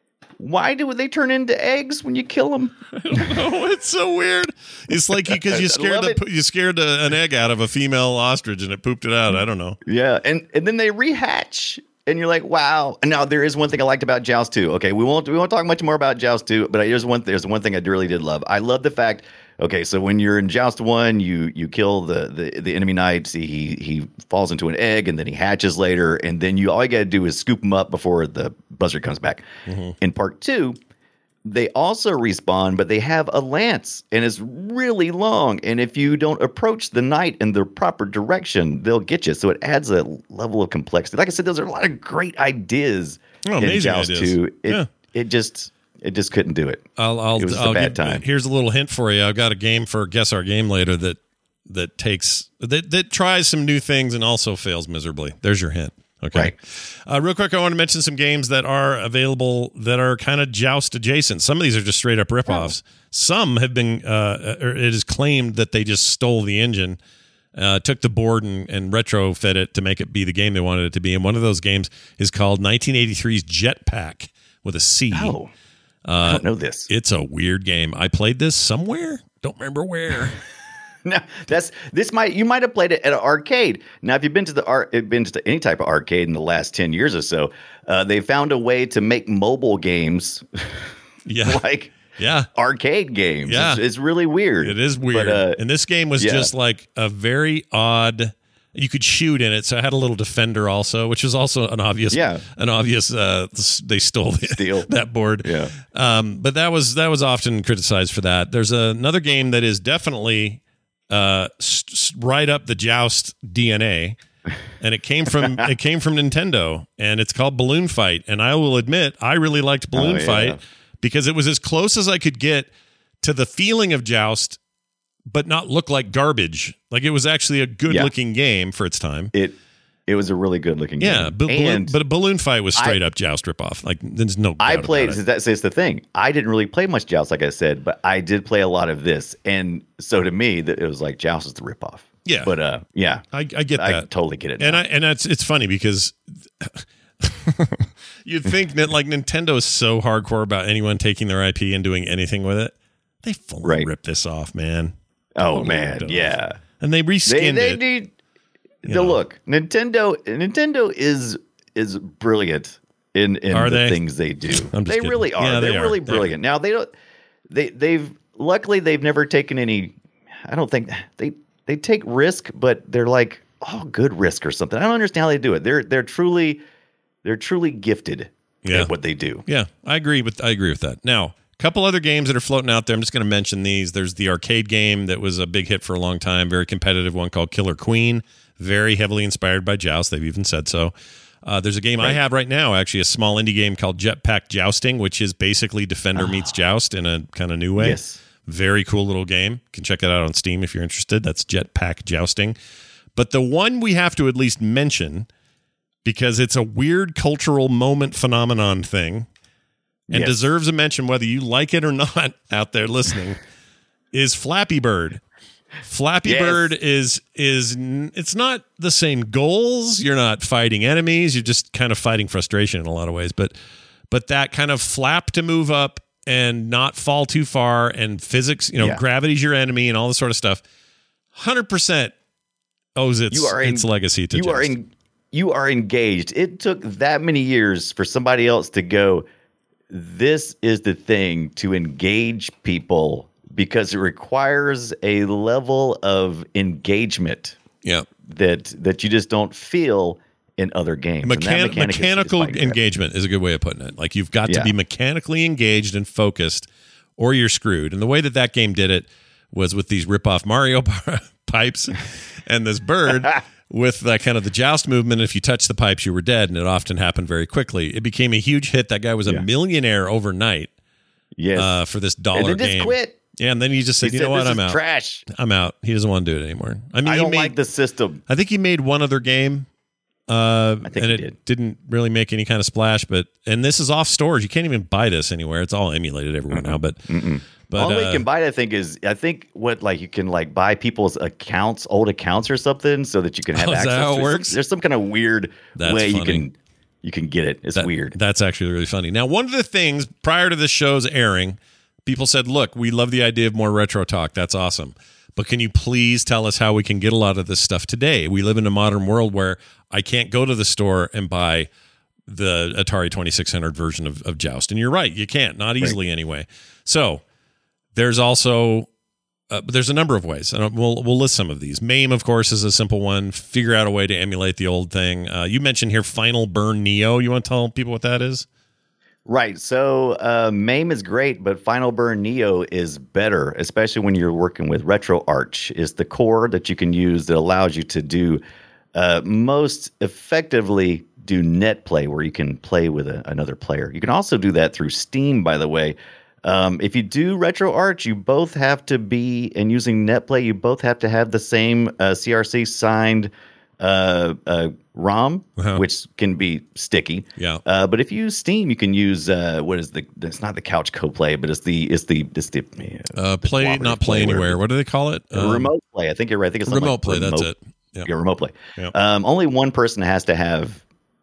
why do they turn into eggs when you kill them? Oh, it's so weird. It's like because you, you scared love the, it. you scared a, an egg out of a female ostrich and it pooped it out. I don't know. Yeah, and and then they rehatch, and you're like, wow. And now there is one thing I liked about Joust two. Okay, we won't we won't talk much more about Joust two, but there's one there's one thing I really did love. I love the fact. Okay, so when you're in Joust one, you you kill the the, the enemy knights. He he falls into an egg, and then he hatches later, and then you all you got to do is scoop him up before the buzzard comes back. Mm-hmm. In part two, they also respawn, but they have a lance, and it's really long. And if you don't approach the knight in the proper direction, they'll get you. So it adds a level of complexity. Like I said, those are a lot of great ideas Oh, in amazing Joust ideas. two. It Yeah. it just it just couldn't do it. I'll, I'll, It was I'll a bad give- time. Here's a little hint for you. I've got a game for Guess Our Game later that that takes that that tries some new things and also fails miserably. There's your hint. Okay. Right. Uh, real quick, I want to mention some games that are available that are kind of Joust adjacent. Some of these are just straight up ripoffs. Oh. Some have been, uh, or it is claimed that they just stole the engine, uh, took the board and, and retrofit it to make it be the game they wanted it to be. And one of those games is called nineteen eighty-three's Jetpack with a C. Oh, uh, I don't know this. It's a weird game. I played this somewhere. Don't remember where. No, that's this might you might have played it at an arcade. Now, if you've been to the art, been to any type of arcade in the last ten years or so, uh, they found a way to make mobile games, yeah, like yeah, arcade games. Yeah, it's, it's really weird. It is weird. But, uh, and this game was yeah. just like a very odd. You could shoot in it, so I had a little defender also, which is also an obvious, yeah. an obvious. Uh, they stole the, that board, yeah. Um, but that was that was often criticized for that. There's another game that is definitely uh, st- right up the Joust D N A, and it came from it came from Nintendo, and it's called Balloon Fight. And I will admit, I really liked Balloon oh, yeah. Fight because it was as close as I could get to the feeling of Joust, but not look like garbage. Like it was actually a good yeah. looking game for its time. It it was a really good looking yeah, game. But balloon, and but a Balloon Fight was straight I, up Joust ripoff. Like there's no. I doubt played. about it. That's, that's the thing. I didn't really play much Joust, like I said, but I did play a lot of this, and so to me, that it was like Joust is the ripoff. Yeah, but uh, yeah, I, I get that. I totally get it. And now. I and it's it's funny because. You'd think that like Nintendo is so hardcore about anyone taking their I P and doing anything with it. They fully right. ripped this off, man. Oh totally man, yeah. And they reskinned they, they it. Need, the look, Nintendo. Nintendo is is brilliant in in are the they? things they do. I'm just they kidding. really are. Yeah, They're they really are. brilliant. Now they don't. They they've luckily they've never taken any. I don't think they they take risk, but they're like oh good risk or something. I don't understand how they do it. They're they're truly they're truly gifted yeah. at what they do. Yeah, I agree with I agree with that. Now. Couple other games that are floating out there. I'm just going to mention these. There's the arcade game that was a big hit for a long time, very competitive one called Killer Queen, very heavily inspired by Joust. They've even said so. Uh, there's a game right. I have right now, actually, a small indie game called Jetpack Jousting, which is basically Defender oh. meets Joust in a kind of new way. Yes. Very cool little game. You can check it out on Steam if you're interested. That's Jetpack Jousting. But the one we have to at least mention, because it's a weird cultural moment phenomenon thing, and yes. deserves a mention whether you like it or not out there listening, is Flappy Bird. Flappy yes. Bird is is it's not the same goals. You're not fighting enemies. You're just kind of fighting frustration in a lot of ways. But but that kind of flap to move up and not fall too far, and physics, you know, yeah. gravity's your enemy, and all this sort of stuff. one hundred percent owes its, in, its legacy to you Joust. are in, you are engaged. It took that many years for somebody else to go, this is the thing to engage people because it requires a level of engagement yeah. that that you just don't feel in other games. Mechan- mechanical is, is engagement is a good way of putting it. Like you've got yeah. to be mechanically engaged and focused or you're screwed. And the way that that game did it was with these rip-off Mario pipes and this bird with that kind of the Joust movement. If you touch the pipes, you were dead, and it often happened very quickly. It became a huge hit. That guy was a yeah. millionaire overnight. Yes. Uh, for this dollar and then game. Just quit. Yeah, and then he just said, he "You said, know what? this I'm is out. Trash. I'm out." He doesn't want to do it anymore. I mean, I he don't made, like the system. I think he made one other game. Uh, I think and he it did. didn't really make any kind of splash. But and this is off storage. You can't even buy this anywhere. It's all emulated everywhere Mm-mm. now. But Mm-mm. but all uh, you can buy, I think, is I think what like you can like buy people's accounts, old accounts or something, so that you can have Oh, is access. that how it to works? Some, there's some kind of weird That's way funny. you can you can get it. It's that, weird. That's actually really funny. Now, one of the things prior to this show's airing, people said, "Look, we love the idea of more retro talk. That's awesome. But can you please tell us how we can get a lot of this stuff today? We live in a modern world where I can't go to the store and buy the Atari twenty-six hundred version of, of Joust." And you're right, you can't, not easily right. anyway. So there's also uh, there's a number of ways, and we'll we'll list some of these. MAME, of course, is a simple one. Figure out a way to emulate the old thing. Uh, you mentioned here Final Burn Neo. You want to tell people what that is? Right. So uh, MAME is great, but Final Burn Neo is better, especially when you're working with RetroArch. Is the core that you can use that allows you to do uh, most effectively do net play, where you can play with a, another player. You can also do that through Steam, by the way. Um, if you do RetroArch, you both have to be, and using NetPlay, you both have to have the same uh, C R C signed uh, uh, ROM, Uh-huh. which can be sticky. Yeah. Uh, but if you use Steam, you can use uh, what is the? It's not the couch co-play, but it's the it's the it's the Uh, play, cooperative not play where- anywhere. What do they call it? Uh, Um, remote play. I think you're right. I think it's something remote like play. That's remote- it. Yeah. Yeah, remote play. Yep. Um, only one person has to have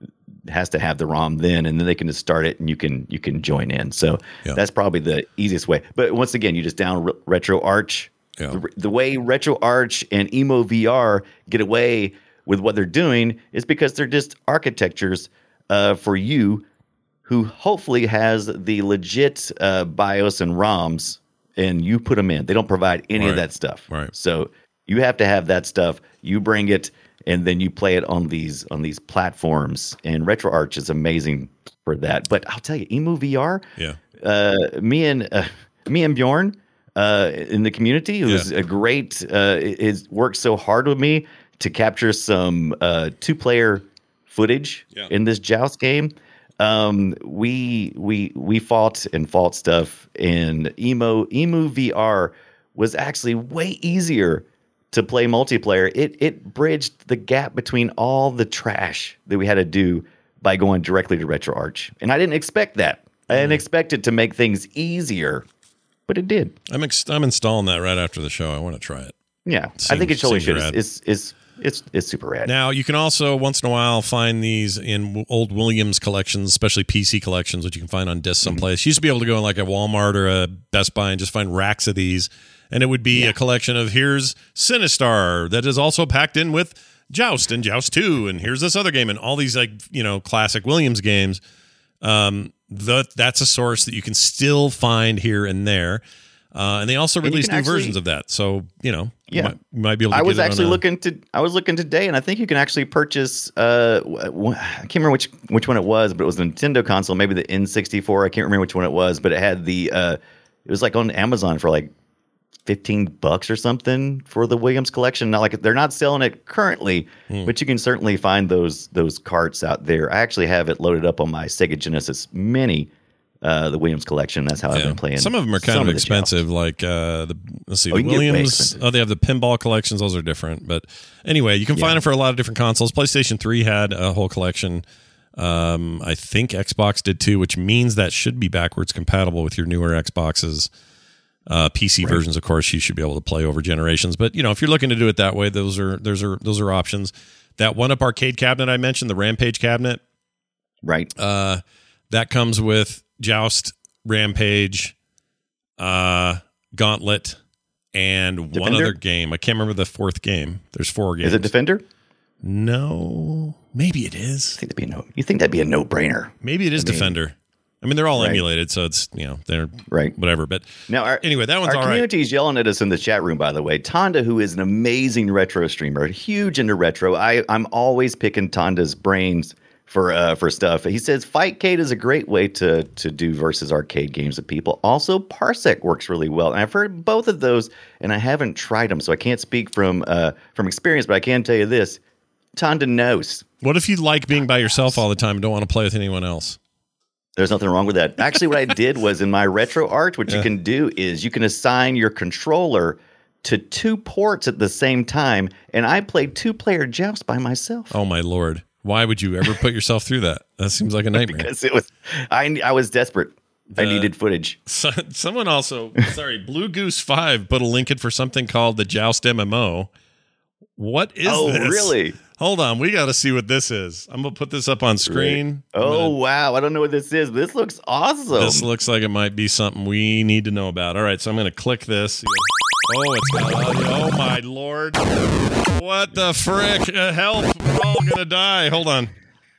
has to have the ROM then, and then they can just start it, and you can you can join in. So Yeah. that's probably the easiest way. But once again, you just down Re- RetroArch. Yeah. The, the way RetroArch and Emo V R get away with what they're doing is because they're just architectures uh, for you, who hopefully has the legit uh, BIOS and ROMs, and you put them in. They don't provide any Right. of that stuff. Right. So you have to have that stuff. You bring it, and then you play it on these on these platforms. And RetroArch is amazing for that. But I'll tell you, Emu V R. Yeah. Uh, me and uh, me and Bjorn uh, in the community, who's Yeah. a great, uh, is worked so hard with me to capture some uh, two player footage Yeah. in this Joust game. Um, we we we fought and fought stuff, and emo emu V R was actually way easier to play multiplayer. It it bridged the gap between all the trash that we had to do by going directly to RetroArch, and I didn't expect that. I Mm. didn't expect it to make things easier, but it did. I'm ex- I'm installing that right after the show. I want to try it. Yeah, I Seems- think it totally seems should. rad. It's it's it's it's super rad. Now, you can also once in a while find these in w- old Williams collections, especially P C collections, which you can find on disc someplace. You used to be able to go in like a Walmart or a Best Buy and just find racks of these, and it would be a collection of here's Sinistar that is also packed in with Joust and Joust two, and here's this other game, and all these like you know classic Williams games. Um, the, that's a source that you can still find here and there. Uh, and they also And you release can new actually- versions of that. So, you know, you Yeah. might, you might be able to I get was it on actually a- looking to. I was looking today, and I think you can actually purchase. Uh, w- w- I can't remember which which one it was, but it was a Nintendo console, maybe the N sixty-four. I can't remember which one it was, but it had the. Uh, it was like on Amazon for like fifteen bucks or something for the Williams collection. Not like they're not selling it currently, Hmm. but you can certainly find those those carts out there. I actually have it loaded up on my Sega Genesis Mini. Uh, the Williams collection. That's how I've Yeah. been playing. Some of them are kind some of the Joust. expensive. Like uh, the let's see, Oh, the you can get way Williams. expensive. Oh, they have the pinball collections. Those are different. But anyway, you can find Yeah. them for a lot of different consoles. PlayStation three had a whole collection. Um, I think Xbox did too, which means that should be backwards compatible with your newer Xboxes. Uh, P C versions, of course, you should be able to play over generations. But you know, if you're looking to do it that way, those are those are those are options. That one up arcade cabinet I mentioned, the Rampage cabinet. Right. Uh, that comes with Joust, Rampage, uh, Gauntlet, and one Defender? other game. I can't remember the fourth game. There's four games. Is it Defender? No, maybe it is. I think that'd be a no. You think that'd be a no-brainer, Maybe it is I mean- Defender. I mean, they're all Right. emulated, so it's you know they're right? whatever. But Now, our, anyway, that one's our all right. community's yelling at us in the chat room. By the way, Tonda, who is an amazing retro streamer, huge into retro. I I'm always picking Tonda's brains for uh for stuff. He says Fightcade is a great way to to do versus arcade games with people. Also, Parsec works really well, and I've heard both of those, and I haven't tried them, so I can't speak from uh from experience. But I can tell you this: Tonda knows. What if you like being by yourself all the time and don't want to play with anyone else? There's nothing wrong with that. Actually, what I did was in my RetroArch, what you can do is you can assign your controller to two ports at the same time, and I played two-player Joust by myself. Oh my lord! Why would you ever put yourself through that? That seems like a nightmare. Because it was, I I was desperate. I The- needed footage. So, someone also, sorry, Blue Goose five put a link in for something called the Joust M M O. What is Oh, this? really? Hold on, we got to see what this is. I'm gonna put this up on screen. I'm Oh gonna- wow! I don't know what this is. This looks awesome. this looks like it might be something we need to know about. All right, so I'm gonna click this. Oh, it's got audio. Oh my lord! What the frick? Uh, help! We're all gonna die. Hold on.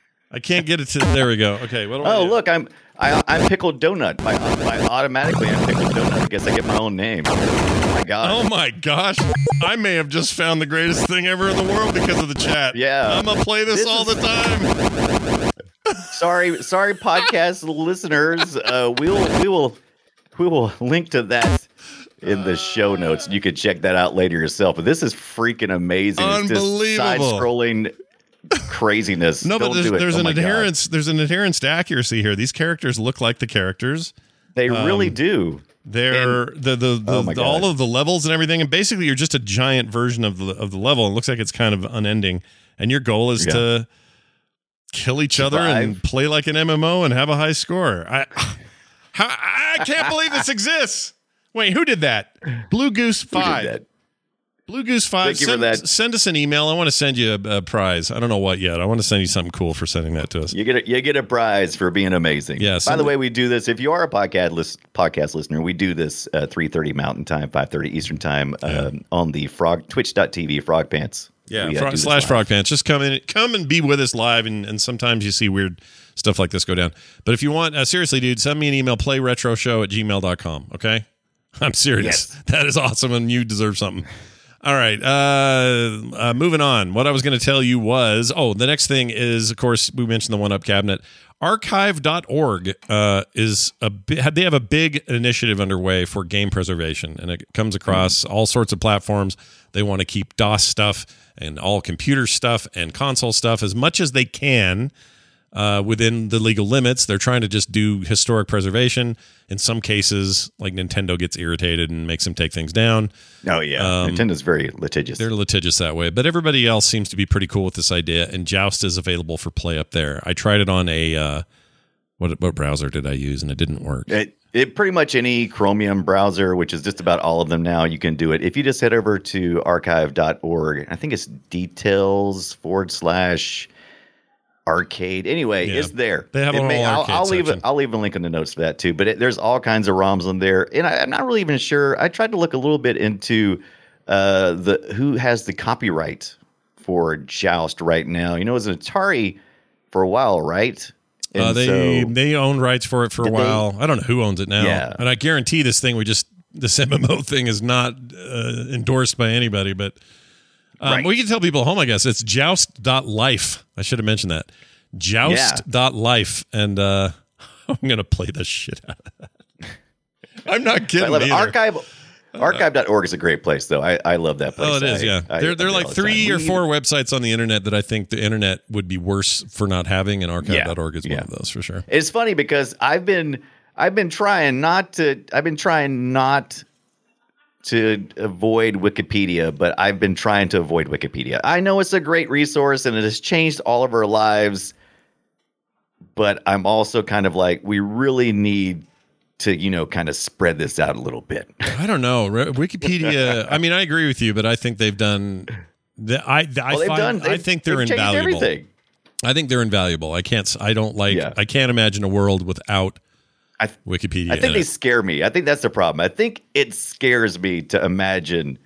I can't get it to. There we go. Okay. What do I oh do? look, I'm I, I'm Pickled Donut. By, by automatically, I'm Pickled Donut. I guess I get my own name. Oh my god! Oh my gosh. I may have just found the greatest thing ever in the world because of the chat. Yeah. I'm going to play this, This all is- the time. sorry, sorry, podcast listeners. Uh, we will, we will, we will link to that in the show notes. You can check that out later yourself. But this is freaking amazing. It's just Unbelievable. side-scrolling craziness. No, but Don't there's, do it. there's Oh an my God. adherence. There's an adherence to accuracy here. These characters look like the characters. They really um, do. They're the the, the, Oh my the- all God. of the levels and everything, and basically you're just a giant version of the of the level. It looks like it's kind of unending, and your goal is Yeah. to kill each other Survive. and play like an M M O and have a high score. I, how, I can't believe this exists. Wait, who did that? Blue Goose Who did five. that? Blue Goose five. Thank you for Send, that. send us an email. I want to send you a, a prize. I don't know what yet. I want to send you something cool for sending that to us. You get a, you get a prize for being amazing. Yeah, By send the it- way, we do this. If you are a podcast list, podcast listener, we do this uh, three thirty Mountain Time, five thirty Eastern Time um, on the Frog Twitch dot T V Frog Pants. Yeah, We, uh, frog, do this slash live. Frog Pants. Just come in, come and be with us live, and, and sometimes you see weird stuff like this go down. But if you want, uh, seriously, dude, send me an email, playretroshow at gmail dot com, okay? I'm serious. Yes. That is awesome, and you deserve something. All right, uh, uh, moving on. What I was going to tell you was, oh, the next thing is, of course, we mentioned the one-up cabinet. archive dot org uh, is a bi- they have a big initiative underway for game preservation, and it comes across all sorts of platforms. They want to keep DOS stuff and all computer stuff and console stuff as much as they can uh, within the legal limits. They're trying to just do historic preservation. In some cases, like Nintendo gets irritated and makes them take things down. Oh yeah, Um, Nintendo's very litigious. They're litigious that way, but everybody else seems to be pretty cool with this idea. And Joust is available for play up there. I tried it on a uh, what what browser did I use, and it didn't work. It, it pretty much any Chromium browser, which is just about all of them now, you can do it. If you just head over to archive dot org, I think it's details forward slash arcade. Anyway, Yeah. it's there. They have It a may- whole I'll, arcade I'll leave section. it. I'll leave a link in the notes for that too. But it, there's all kinds of ROMs on there, and I, I'm not really even sure. I tried to look a little bit into uh, the who has the copyright for Joust right now. You know, it was Atari for a while, right? And Uh, they so- they own rights for it for a Did they- while. I don't know who owns it now, Yeah. and I guarantee this thing we just this M M O thing is not uh, endorsed by anybody. But um, Right. we can tell people at home, I guess it's joust dot life. I should have mentioned that. joust dot life, and uh, I'm gonna play the shit out of that. I'm not I kidding. love it. either. Archive archive dot org is a great place, though. I, I love that place. Oh, it is, I- yeah. I- there I there are do like all the time. three or We- four websites on the internet that I think the internet would be worse for not having, and archive dot org is Yeah, one yeah. of those for sure. It's funny because I've been I've been trying not to I've been trying not to avoid Wikipedia, but I've been trying to avoid Wikipedia. I know it's a great resource and it has changed all of our lives, but I'm also kind of like, we really need to, you know, kind of spread this out a little bit. I don't know. Re- Wikipedia. I mean, I agree with you, but I think they've done. The, I I, Well, they've find, done. I they've- think they're they've changed invaluable. everything. I think they're invaluable. I can't. s- I don't like. Yeah. I can't imagine a world without I, Wikipedia. I think in they it. scare me. I think that's the problem. I think it scares me to imagine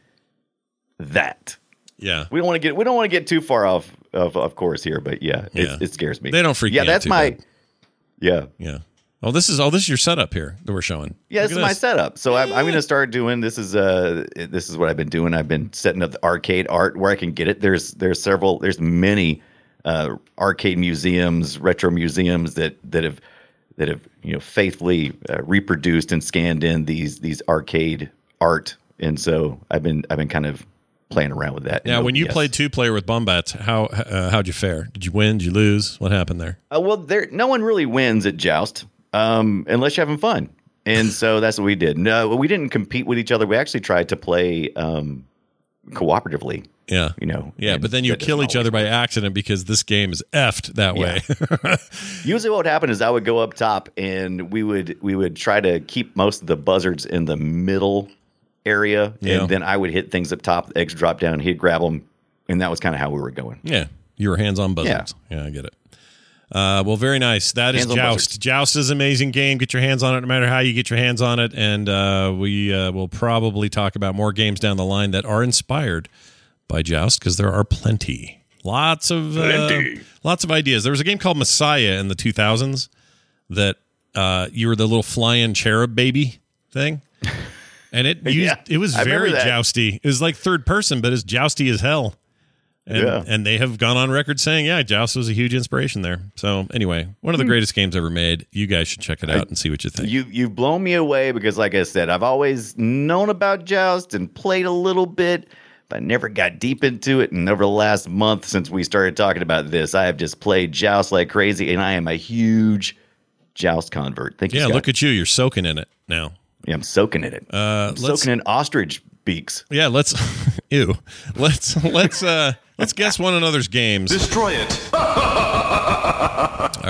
that. Yeah. We don't want to get we don't want to get too far off of, of course here, but yeah, it, Yeah. it scares me. They don't freak yeah, me out that's too my bad. yeah. Yeah. Oh, this is. Oh, this is your setup here that we're showing. Yeah, Look this at is my setup. So I'm, I'm going to start doing this is uh this is what I've been doing. I've been setting up the arcade art where I can get it. There's there's several there's many uh, arcade museums, retro museums that that have that have you know faithfully uh, reproduced and scanned in these these arcade art. And so I've been I've been kind of playing around with that. Now, in when you O B S. played two player with Bombats, how uh, how'd you fare? Did you win? Did you lose? What happened there? Uh, well, there no one really wins at Joust um, unless you're having fun, and so that's what we did. No, we didn't compete with each other. We actually tried to play um, cooperatively. Yeah. You know, Yeah, and but then you that doesn't kill each always other by work. accident because this game is effed that way. Usually, what would happen is I would go up top, and we would we would try to keep most of the buzzards in the middle area, Yeah. and then I would hit things up top. The eggs drop down. He'd grab them, and that was kind of how we were going. Yeah, you were hands-on buzzards. Yeah, I get it. Uh, well, very nice. That is Hands-on Joust. buzzards. Joust is an amazing game. Get your hands on it no matter how you get your hands on it. And uh, we uh, will probably talk about more games down the line that are inspired by Joust because there are plenty. Lots of uh, lots of ideas. There was a game called Messiah in the two thousands that uh, you were the little flying cherub baby thing. And it used, Yeah, it was I remember very that. jousty. It was like third person, but as jousty as hell. And, Yeah. and they have gone on record saying, yeah, Joust was a huge inspiration there. So anyway, one of the greatest games ever made. You guys should check it out and see what you think. You you've blown me away because, like I said, I've always known about Joust and played a little bit, but I never got deep into it. And over the last month since we started talking about this, I have just played Joust like crazy, and I am a huge Joust convert. Thank you. yeah, Scott. look at you. You're soaking in it now. Yeah, I'm soaking in it. Uh, I'm let's, soaking in ostrich beaks. yeah, let's, ew. Let's, let's, uh, let's guess one another's games. Destroy it.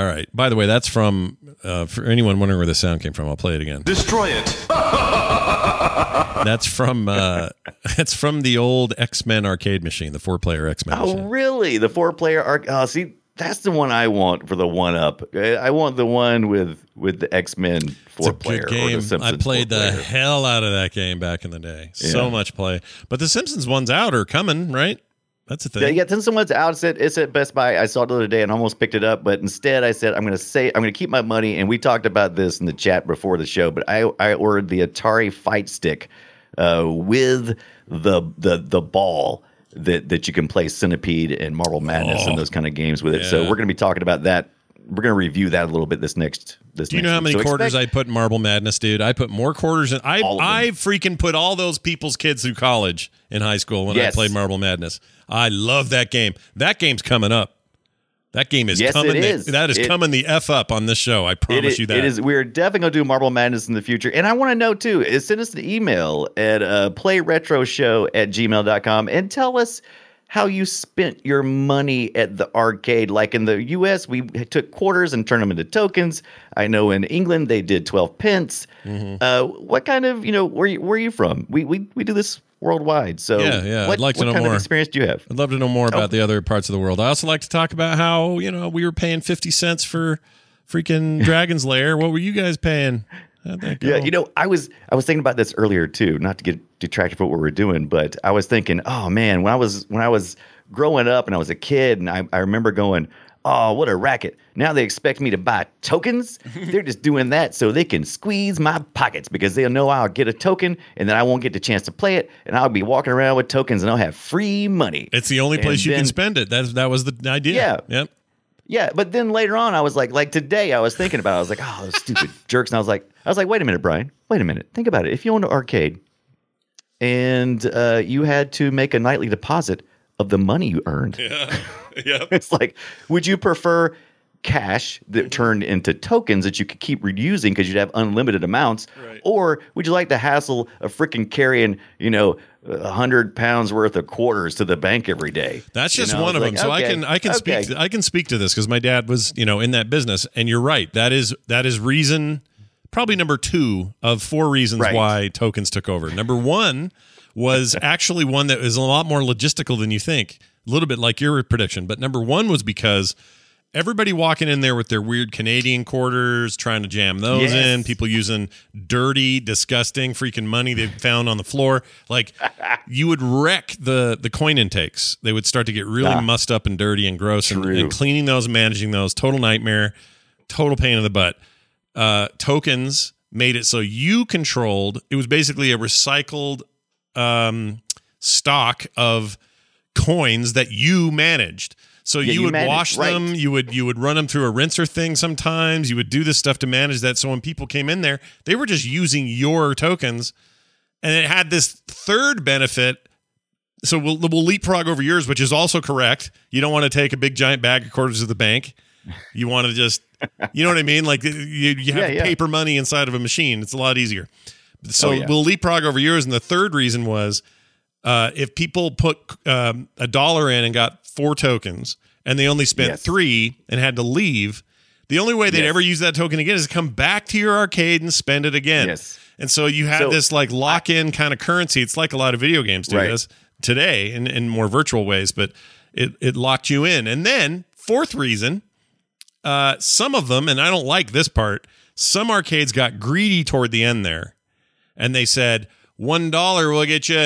all right. By the way, that's from, uh, for anyone wondering where the sound came from, I'll play it again. Destroy it. That's from uh, that's from the old X-Men arcade machine, the four-player X-Men Oh, machine. really? The four-player arc. Oh, see, that's the one I want for the one-up. I want the one with with the X-Men It's a four-player. good game. Or the Simpsons I played the four-player. hell out of that game back in the day. So Yeah. much play. But the Simpsons one's out or coming, right? That's a thing. Yeah, yeah. Then someone's out. It's at, it's at Best Buy. I saw it the other day and almost picked it up, but instead I said I'm going to say I'm going to keep my money. And we talked about this in the chat before the show. But I I ordered the Atari Fight Stick uh, with the the the ball that that you can play Centipede and Marble Madness Oh, and those kind of games with it. So yeah. we're going to be talking about that. We're going to review that a little bit this next this. Do you next know how week. many So quarters expect- I put in Marble Madness, dude? I put more quarters in. I All of them. I freaking put all those people's kids through college in high school when Yes. I played Marble Madness. I love that game. That game's coming up. That game is Yes, coming. it the, is. That is It- coming the F up on this show. I promise It is, you that. it is. We're definitely going to do Marble Madness in the future. And I want to know, too, is send us an email at uh, playretroshow at gmail dot com and tell us how you spent your money at the arcade. Like in the U S, we took quarters and turned them into tokens. I know in England, they did twelve pence. Mm-hmm. Uh, what kind of, you know, where, you- where are you from? We, we, we do this worldwide. So Yeah, yeah, what, I'd like to what know kind more. of experience do you have? I'd love to know more about Oh. the other parts of the world. I also like to talk about how, you know, we were paying fifty cents for freaking Dragon's Lair. What were you guys paying? How'd that go? Yeah, you know, I was I was thinking about this earlier too, not to get detracted from what we were doing, but I was thinking, oh man, when I was when I was growing up and I was a kid, and I, I remember going, oh, what a racket! Now they expect me to buy tokens. They're just doing that so they can squeeze my pockets because they'll know I'll get a token and then I won't get the chance to play it, and I'll be walking around with tokens and I'll have free money. It's the only place And you then- can spend it. That that was the idea. Yeah. Yep. Yeah, but then later on, I was like, like today, I was thinking about it. I was like, oh, those stupid jerks. And I was like, I was like, wait a minute, Brian. Wait a minute. Think about it. If you owned an arcade and uh, you had to make a nightly deposit of the money you earned, Yeah. Yep. it's like, would you prefer cash that turned into tokens that you could keep reusing because you'd have unlimited amounts, Right. or would you like the hassle of freaking carrying, you know, a hundred pounds worth of quarters to the bank every day? That's You just know, one it's of them. like, So I okay, can I can okay. speak to, I can speak to this because my dad was, you know, in that business, and you're right. That is that is reason probably number two of four reasons Right. why tokens took over. Number one was actually one that is a lot more logistical than you think. A little bit like your prediction, but number one was because everybody walking in there with their weird Canadian quarters, trying to jam those Yes. in, people using dirty, disgusting freaking money they found on the floor. Like you would wreck the the coin intakes. They would start to get really Ah. mussed up and dirty and gross, and, True. and cleaning those, managing those, total nightmare, total pain in the butt. Uh, tokens made it so you controlled. It was basically a recycled um, stock of coins that you managed. So Yeah, you you would managed, wash right. them, you would you would run them through a rinser thing sometimes, you would do this stuff to manage that. So when people came in there, they were just using your tokens. And it had this third benefit. So we'll, we'll leapfrog over yours, which is also correct. You don't want to take a big giant bag of quarters to the bank. You want to just, you know what I mean? Like you, you have Yeah, yeah. paper money inside of a machine. It's a lot easier. So Oh, yeah. we'll leapfrog over yours. And the third reason was uh, if people put um, a dollar in and got four tokens and they only spent Yes. three and had to leave, the only way they'd Yes. ever use that token again is to come back to your arcade and spend it again. Yes. And so you had So, this like lock-in kind of currency. It's like a lot of video games do Right. this today in, in more virtual ways, but it, it locked you in. And then fourth reason, uh, some of them, and I don't like this part, some arcades got greedy toward the end there. And they said, one dollar will get you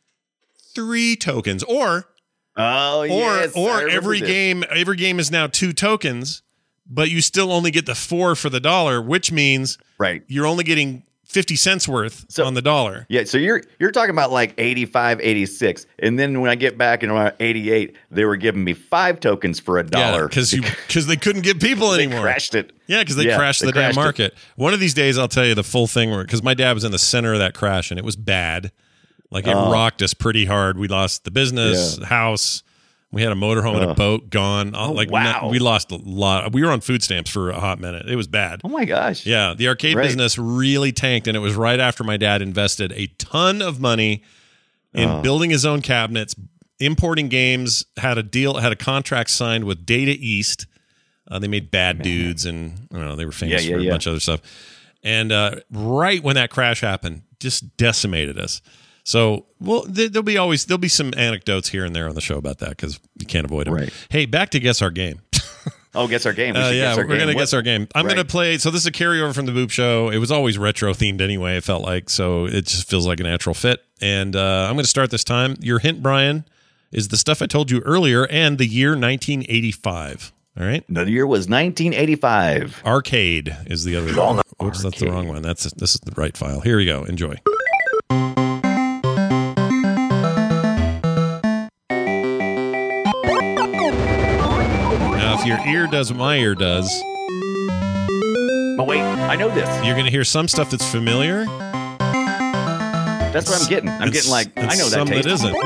three tokens. Or Oh, or yes. I or remember every this. game every game is now two tokens, but you still only get the four for the dollar, which means Right. you're only getting fifty cents worth So- on the dollar. Yeah, so you're you're talking about like eighty-five, eighty-six. And then when I get back in around eighty-eight, they were giving me five tokens for a dollar. because you because they couldn't get people they anymore. crashed it. Yeah, because they Yeah, crashed they the damn crashed it. market. One of these days, I'll tell you the full thing. Because my dad was in the center of that crash, and it was bad. Like it Oh. rocked us pretty hard. We lost the business, the house. We had a motorhome and a Ugh. boat gone. Uh, Oh, like wow. no- we lost a lot. We were on food stamps for a hot minute. It was bad. Oh my gosh. Yeah, the arcade Right. business really tanked, and it was right after my dad invested a ton of money in Oh. building his own cabinets, importing games, had a deal, had a contract signed with Data East, Uh, they made Bad Dudes, and I don't know, they were famous Yeah, yeah, for a yeah. bunch of other stuff. And uh, right when that crash happened, just decimated us. So, well, there- there'll be always there'll be some anecdotes here and there on the show about that because you can't avoid them. Right. Hey, back to Guess Our Game. Oh, guess our game. We Uh, should yeah, guess our we're game. gonna What- guess our game. I'm Right. gonna play. So this is a carryover from the Boop Show. It was always retro themed anyway. It felt like so. It just feels like a natural fit. And uh, I'm gonna start this time. Your hint, Brian, is the stuff I told you earlier, and the year nineteen eighty-five. All right. The year was nineteen eighty-five. Arcade is the other. Long Oops, that's the Arcade. wrong one. That's this is the right file. Here we go. Enjoy. Now, if your ear does what my ear does, Oh wait, I know this. you're gonna hear some stuff that's familiar. That's what I'm getting. I'm It's- getting like I it's know that some that taste. isn't.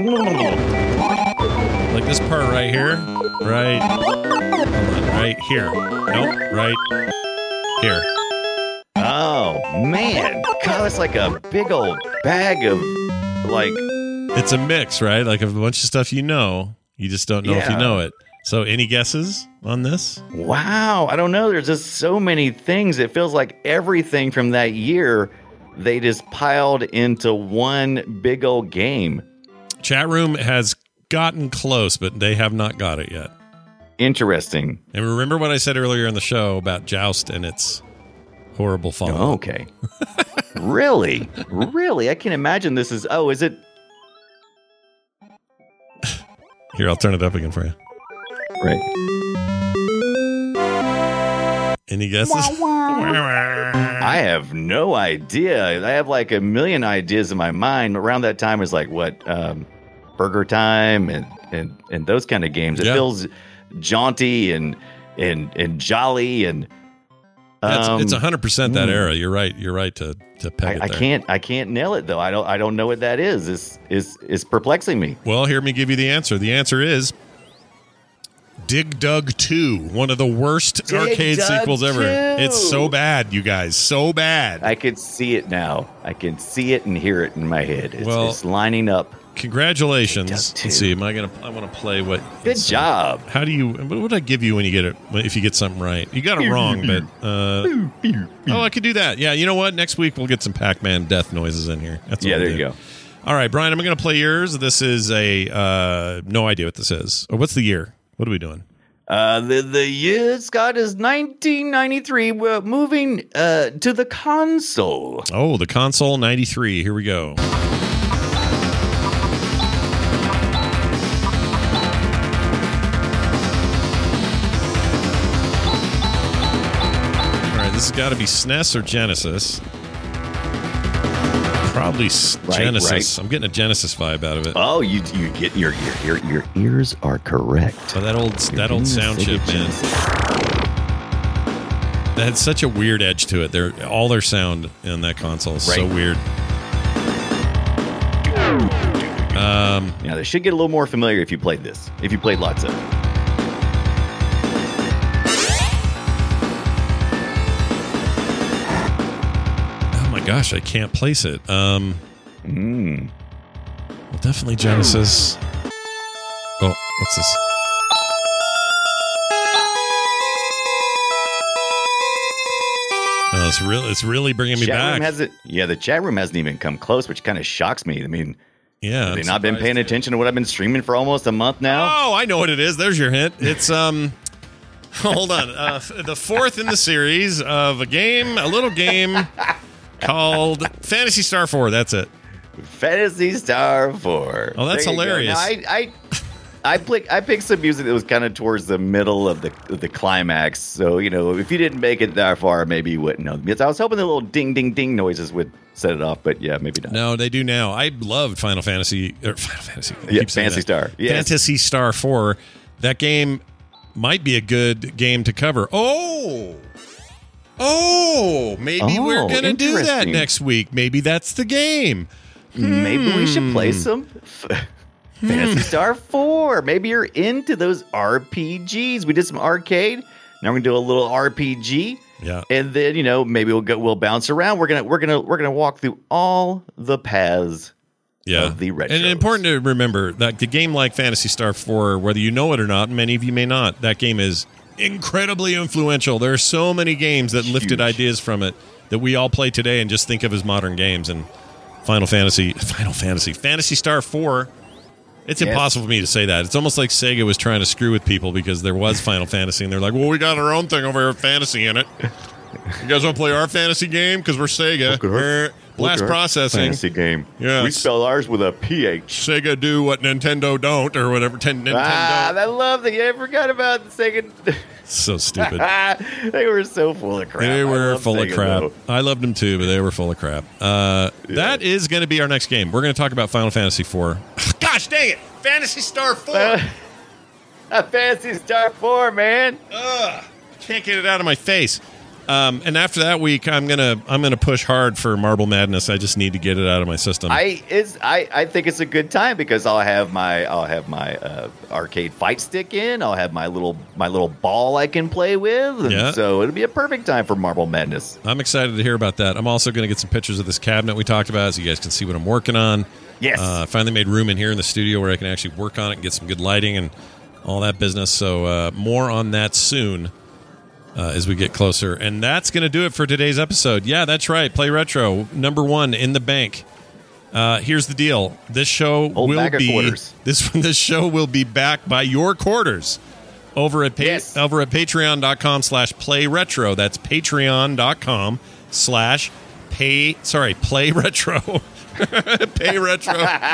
Like this part right here, right, hold on, right here. Nope, right here. Oh man, God, that's like a big old bag of like. It's a mix, right? Like a bunch of stuff you know, you just don't know if you Yeah. know it. So, any guesses on this? Wow, I don't know. There's just so many things. It feels like everything from that year they just piled into one big old game. Chat room has gotten close, but they have not got it yet. Interesting. And remember what I said earlier in the show about Joust and its horrible follow. Oh, okay. Really? Really? I can imagine this is. Oh, is it? Here, I'll turn it up again for you. Right. Any guesses? I have no idea. I have like a million ideas in my mind. Around that time is like what um, Burger Time and and and those kind of games. It Yeah. feels jaunty and and and jolly and. That's, um, it's one hundred percent that mm. era. You're right. You're right to to peg it I, I there. can't. I can't nail it though. I don't. I don't know what that is. Is is is perplexing me. Well, hear me give you the answer. The answer is Dig Dug two, one of the worst Dig arcade Dug sequels ever. two. It's so bad, you guys. So bad. I can see it now. I can see it and hear it in my head. It's, Well, it's lining up. Congratulations. Dig Dug Let's two. see. Am I gonna? I want to play what? Good job. How do you? What would I give you when you get it? If you get something right, you got it wrong, but uh, oh, I could do that. Yeah, you know what? Next week we'll get some Pac-Man death noises in here. That's what Yeah, we'll there you do. go. All right, Brian, I'm going to play yours. This is a uh, no idea what this is. Or what's the year? What are we doing? Uh, the the year, Scott, is nineteen ninety-three. We're moving uh, to the console. Oh, the console ninety-three. Here we go. All right, this has got to be S N E S or Genesis. Probably s- Right, Genesis. right. I'm getting a Genesis vibe out of it. Oh, you you get your your your, your ears are correct. Oh, that old You're that old getting sound the chip, Sega man. Genesis. That had such a weird edge to it. They're all their sound in that console is so Right. weird. Um, Yeah, they should get a little more familiar if you played this. If you played lots of it. oh my gosh, I can't place it. Um, Mm. well, definitely Genesis. Oh, what's this? Oh, it's really, it's really bringing me Chat room back. hasn't. Yeah, the chat room hasn't even come close, which kind of shocks me. I mean, yeah, have they I'm not been surprised paying too. attention to what I've been streaming for almost a month now? Oh, I know what it is. There's your hint. It's um, hold on. Uh, f- the fourth in the series of a game, a little game called Fantasy Star Four. That's it. Fantasy Star Four. Oh, that's There you go. hilarious. Now, I, I, I, pick, I picked some music that was kind of towards the middle of the of the climax. So you know, if you didn't make it that far, maybe you wouldn't know. Because I was hoping the little ding, ding, ding noises would set it off, but yeah, maybe not. No, they do now. I loved Final Fantasy or Final Fantasy. I Yeah, keep saying Fantasy that. Star. Yes. Fantasy Star Four. That game might be a good game to cover. Oh. Oh, maybe Oh, we're going to do that interesting. next week. Maybe that's the game. Maybe we should Hmm. play some f- Fantasy Star Four. Maybe you're into those R P Gs. We did some arcade. Now we're gonna do a little R P G, Yeah. and then you know maybe we'll go. We'll bounce around. We're gonna we're gonna we're gonna walk through all the paths. Yeah. Of the retros. And important to remember that the game like Fantasy Star four, whether you know it or not, many of you may not, that game is incredibly influential. There are so many games that lifted Huge. ideas from it that we all play today and just think of as modern games. And Final Fantasy, Final Fantasy, Phantasy Star four. It's Yes. impossible for me to say that. It's almost like Sega was trying to screw with people because there was Final Fantasy, and they're like, well, we got our own thing over here with fantasy in it. You guys want to play our fantasy game? Because we're Sega. Look at our- Eh, Blast Look at our processing. fantasy game. Yes. We spell ours with a P H. Sega do what Nintendo don't, or whatever. Ten, Nintendo. Ah, I love that. I forgot about the Sega. So stupid. They were so full of crap. They I were love full of Sega, crap. though. I loved them too, but they were full of crap. Uh, That is going to be our next game. We're going to talk about Final Fantasy four. Gosh dang it! Phantasy Star four. Uh, a Fantasy Star four, man. Ugh, can't get it out of my face. Um, and after that week, I'm gonna I'm gonna push hard for Marble Madness. I just need to get it out of my system. I is I, I think it's a good time because I'll have my I'll have my uh, arcade fight stick in. I'll have my little my little ball I can play with. And Yeah. So it'll be a perfect time for Marble Madness. I'm excited to hear about that. I'm also going to get some pictures of this cabinet we talked about, so you guys can see what I'm working on. Yes. Uh, I finally made room in here in the studio where I can actually work on it and get some good lighting and all that business. So uh, more on that soon uh, as we get closer. And that's going to do it for today's episode. Yeah, that's right. Play Retro, number one in the bank. Uh, here's the deal. This show Old will bag of be quarters. this this show will be backed by your quarters over at pa- Yes. over at patreon.com slash play retro. That's patreon.com slash pay sorry, play retro. Pay retro.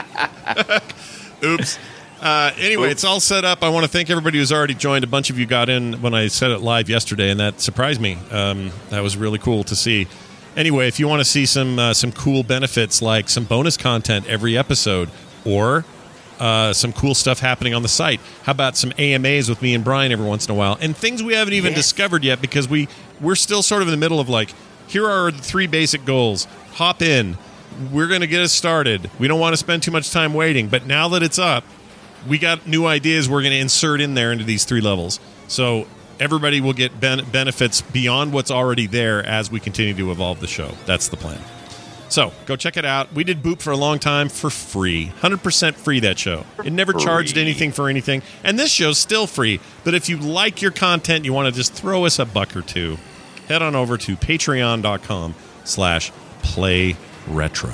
Oops. Uh, anyway, Oops. it's all set up. I want to thank everybody who's already joined. A bunch of you got in when I said it live yesterday, and that surprised me. Um, that was really cool to see. Anyway, if you want to see some uh, some cool benefits like some bonus content every episode or uh, some cool stuff happening on the site, how about some A M As with me and Brian every once in a while, and things we haven't even Yes. discovered yet because we we're still sort of in the middle of like, here are the three basic goals. Hop in. We're going to get us started. We don't want to spend too much time waiting, but now that it's up, we got new ideas we're going to insert in there into these three levels. So everybody will get ben- benefits beyond what's already there as we continue to evolve the show. That's the plan. So go check it out. We did Boop for a long time for free. one hundred percent free, that show. It never Free. charged anything for anything. And this show's still free. But if you like your content, you want to just throw us a buck or two, head on over to patreon.com slash play retro.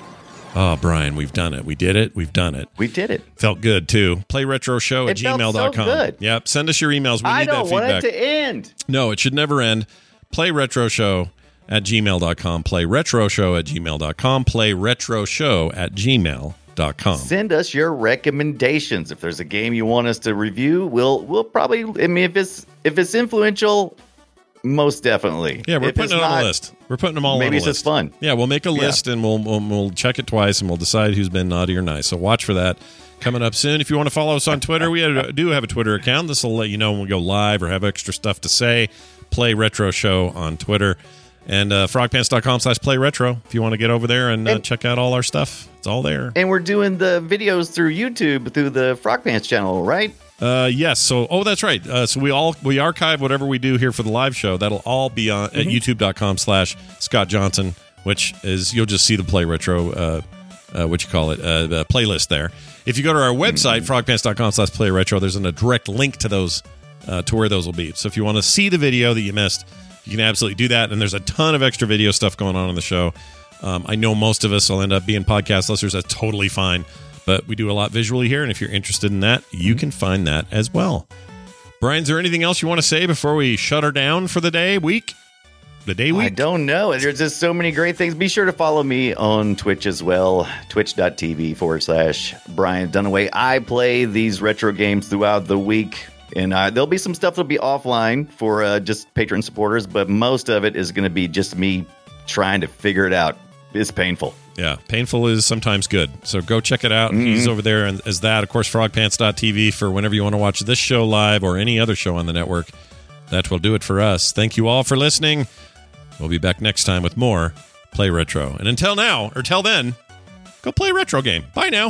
Oh, Brian, we've done it. We did it. We've done it. We did it. Felt good, too. Play retro show at It felt gmail dot com. so good. Yep. Send us your emails. We I need that don't want feedback. it to end. No, it should never end. Play retro show at gmail dot com. Play retro show at gmail dot com. Play retro show at gmail dot com. Send us your recommendations. If there's a game you want us to review, we'll we'll probably. I mean, if it's if it's influential, most definitely. Yeah, we're If putting it's it on not, a list. We're putting them all maybe on a it's list. just fun. Yeah, we'll make a Yeah. list and we'll, we'll we'll check it twice and we'll decide who's been naughty or nice. So watch for that coming up soon. If you want to follow us on Twitter, we have, do have a Twitter account. This will let you know when we go live or have extra stuff to say. Play Retro Show on Twitter. And uh, frogpants.com slash play retro if you want to get over there and, uh, And- check out all our stuff. It's all there. And we're doing the videos through YouTube through the Frog Pants channel, right? Uh, yes. So, oh, that's right. Uh, so we all we archive whatever we do here for the live show. That'll all be on Mm-hmm. at youtube.com slash Scott Johnson, which is you'll just see the Play Retro. Uh, uh, what you call it? Uh, the playlist there. If you go to our website, Mm-hmm. frogpants.com slash play retro, there's an, a direct link to those uh, to where those will be. So if you want to see the video that you missed, you can absolutely do that. And there's a ton of extra video stuff going on on the show. Um, I know most of us will end up being podcast listeners. That's totally fine. But we do a lot visually here. And if you're interested in that, you can find that as well. Brian, is there anything else you want to say before we shut her down for the day, week? The day I week? don't know. There's just so many great things. Be sure to follow me on Twitch as well. Twitch.tv forward slash Brian Dunaway. I play these retro games throughout the week. And uh, there'll be some stuff that'll be offline for uh, just patron supporters. But most of it is going to be just me trying to figure it out. It's painful. Yeah, painful is sometimes good. So go check it out. He's over there and as that. Of course, frogpants.tv for whenever you want to watch this show live or any other show on the network. That will do it for us. Thank you all for listening. We'll be back next time with more Play Retro. And until now, or till then, go play a retro game. Bye now.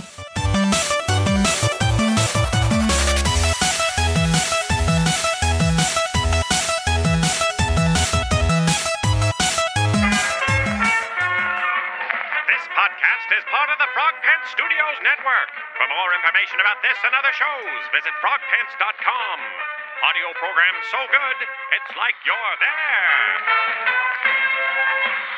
This podcast is part of the Frog Pants Studios Network. For more information about this and other shows, visit frog pants dot com. Audio program so good, it's like you're there.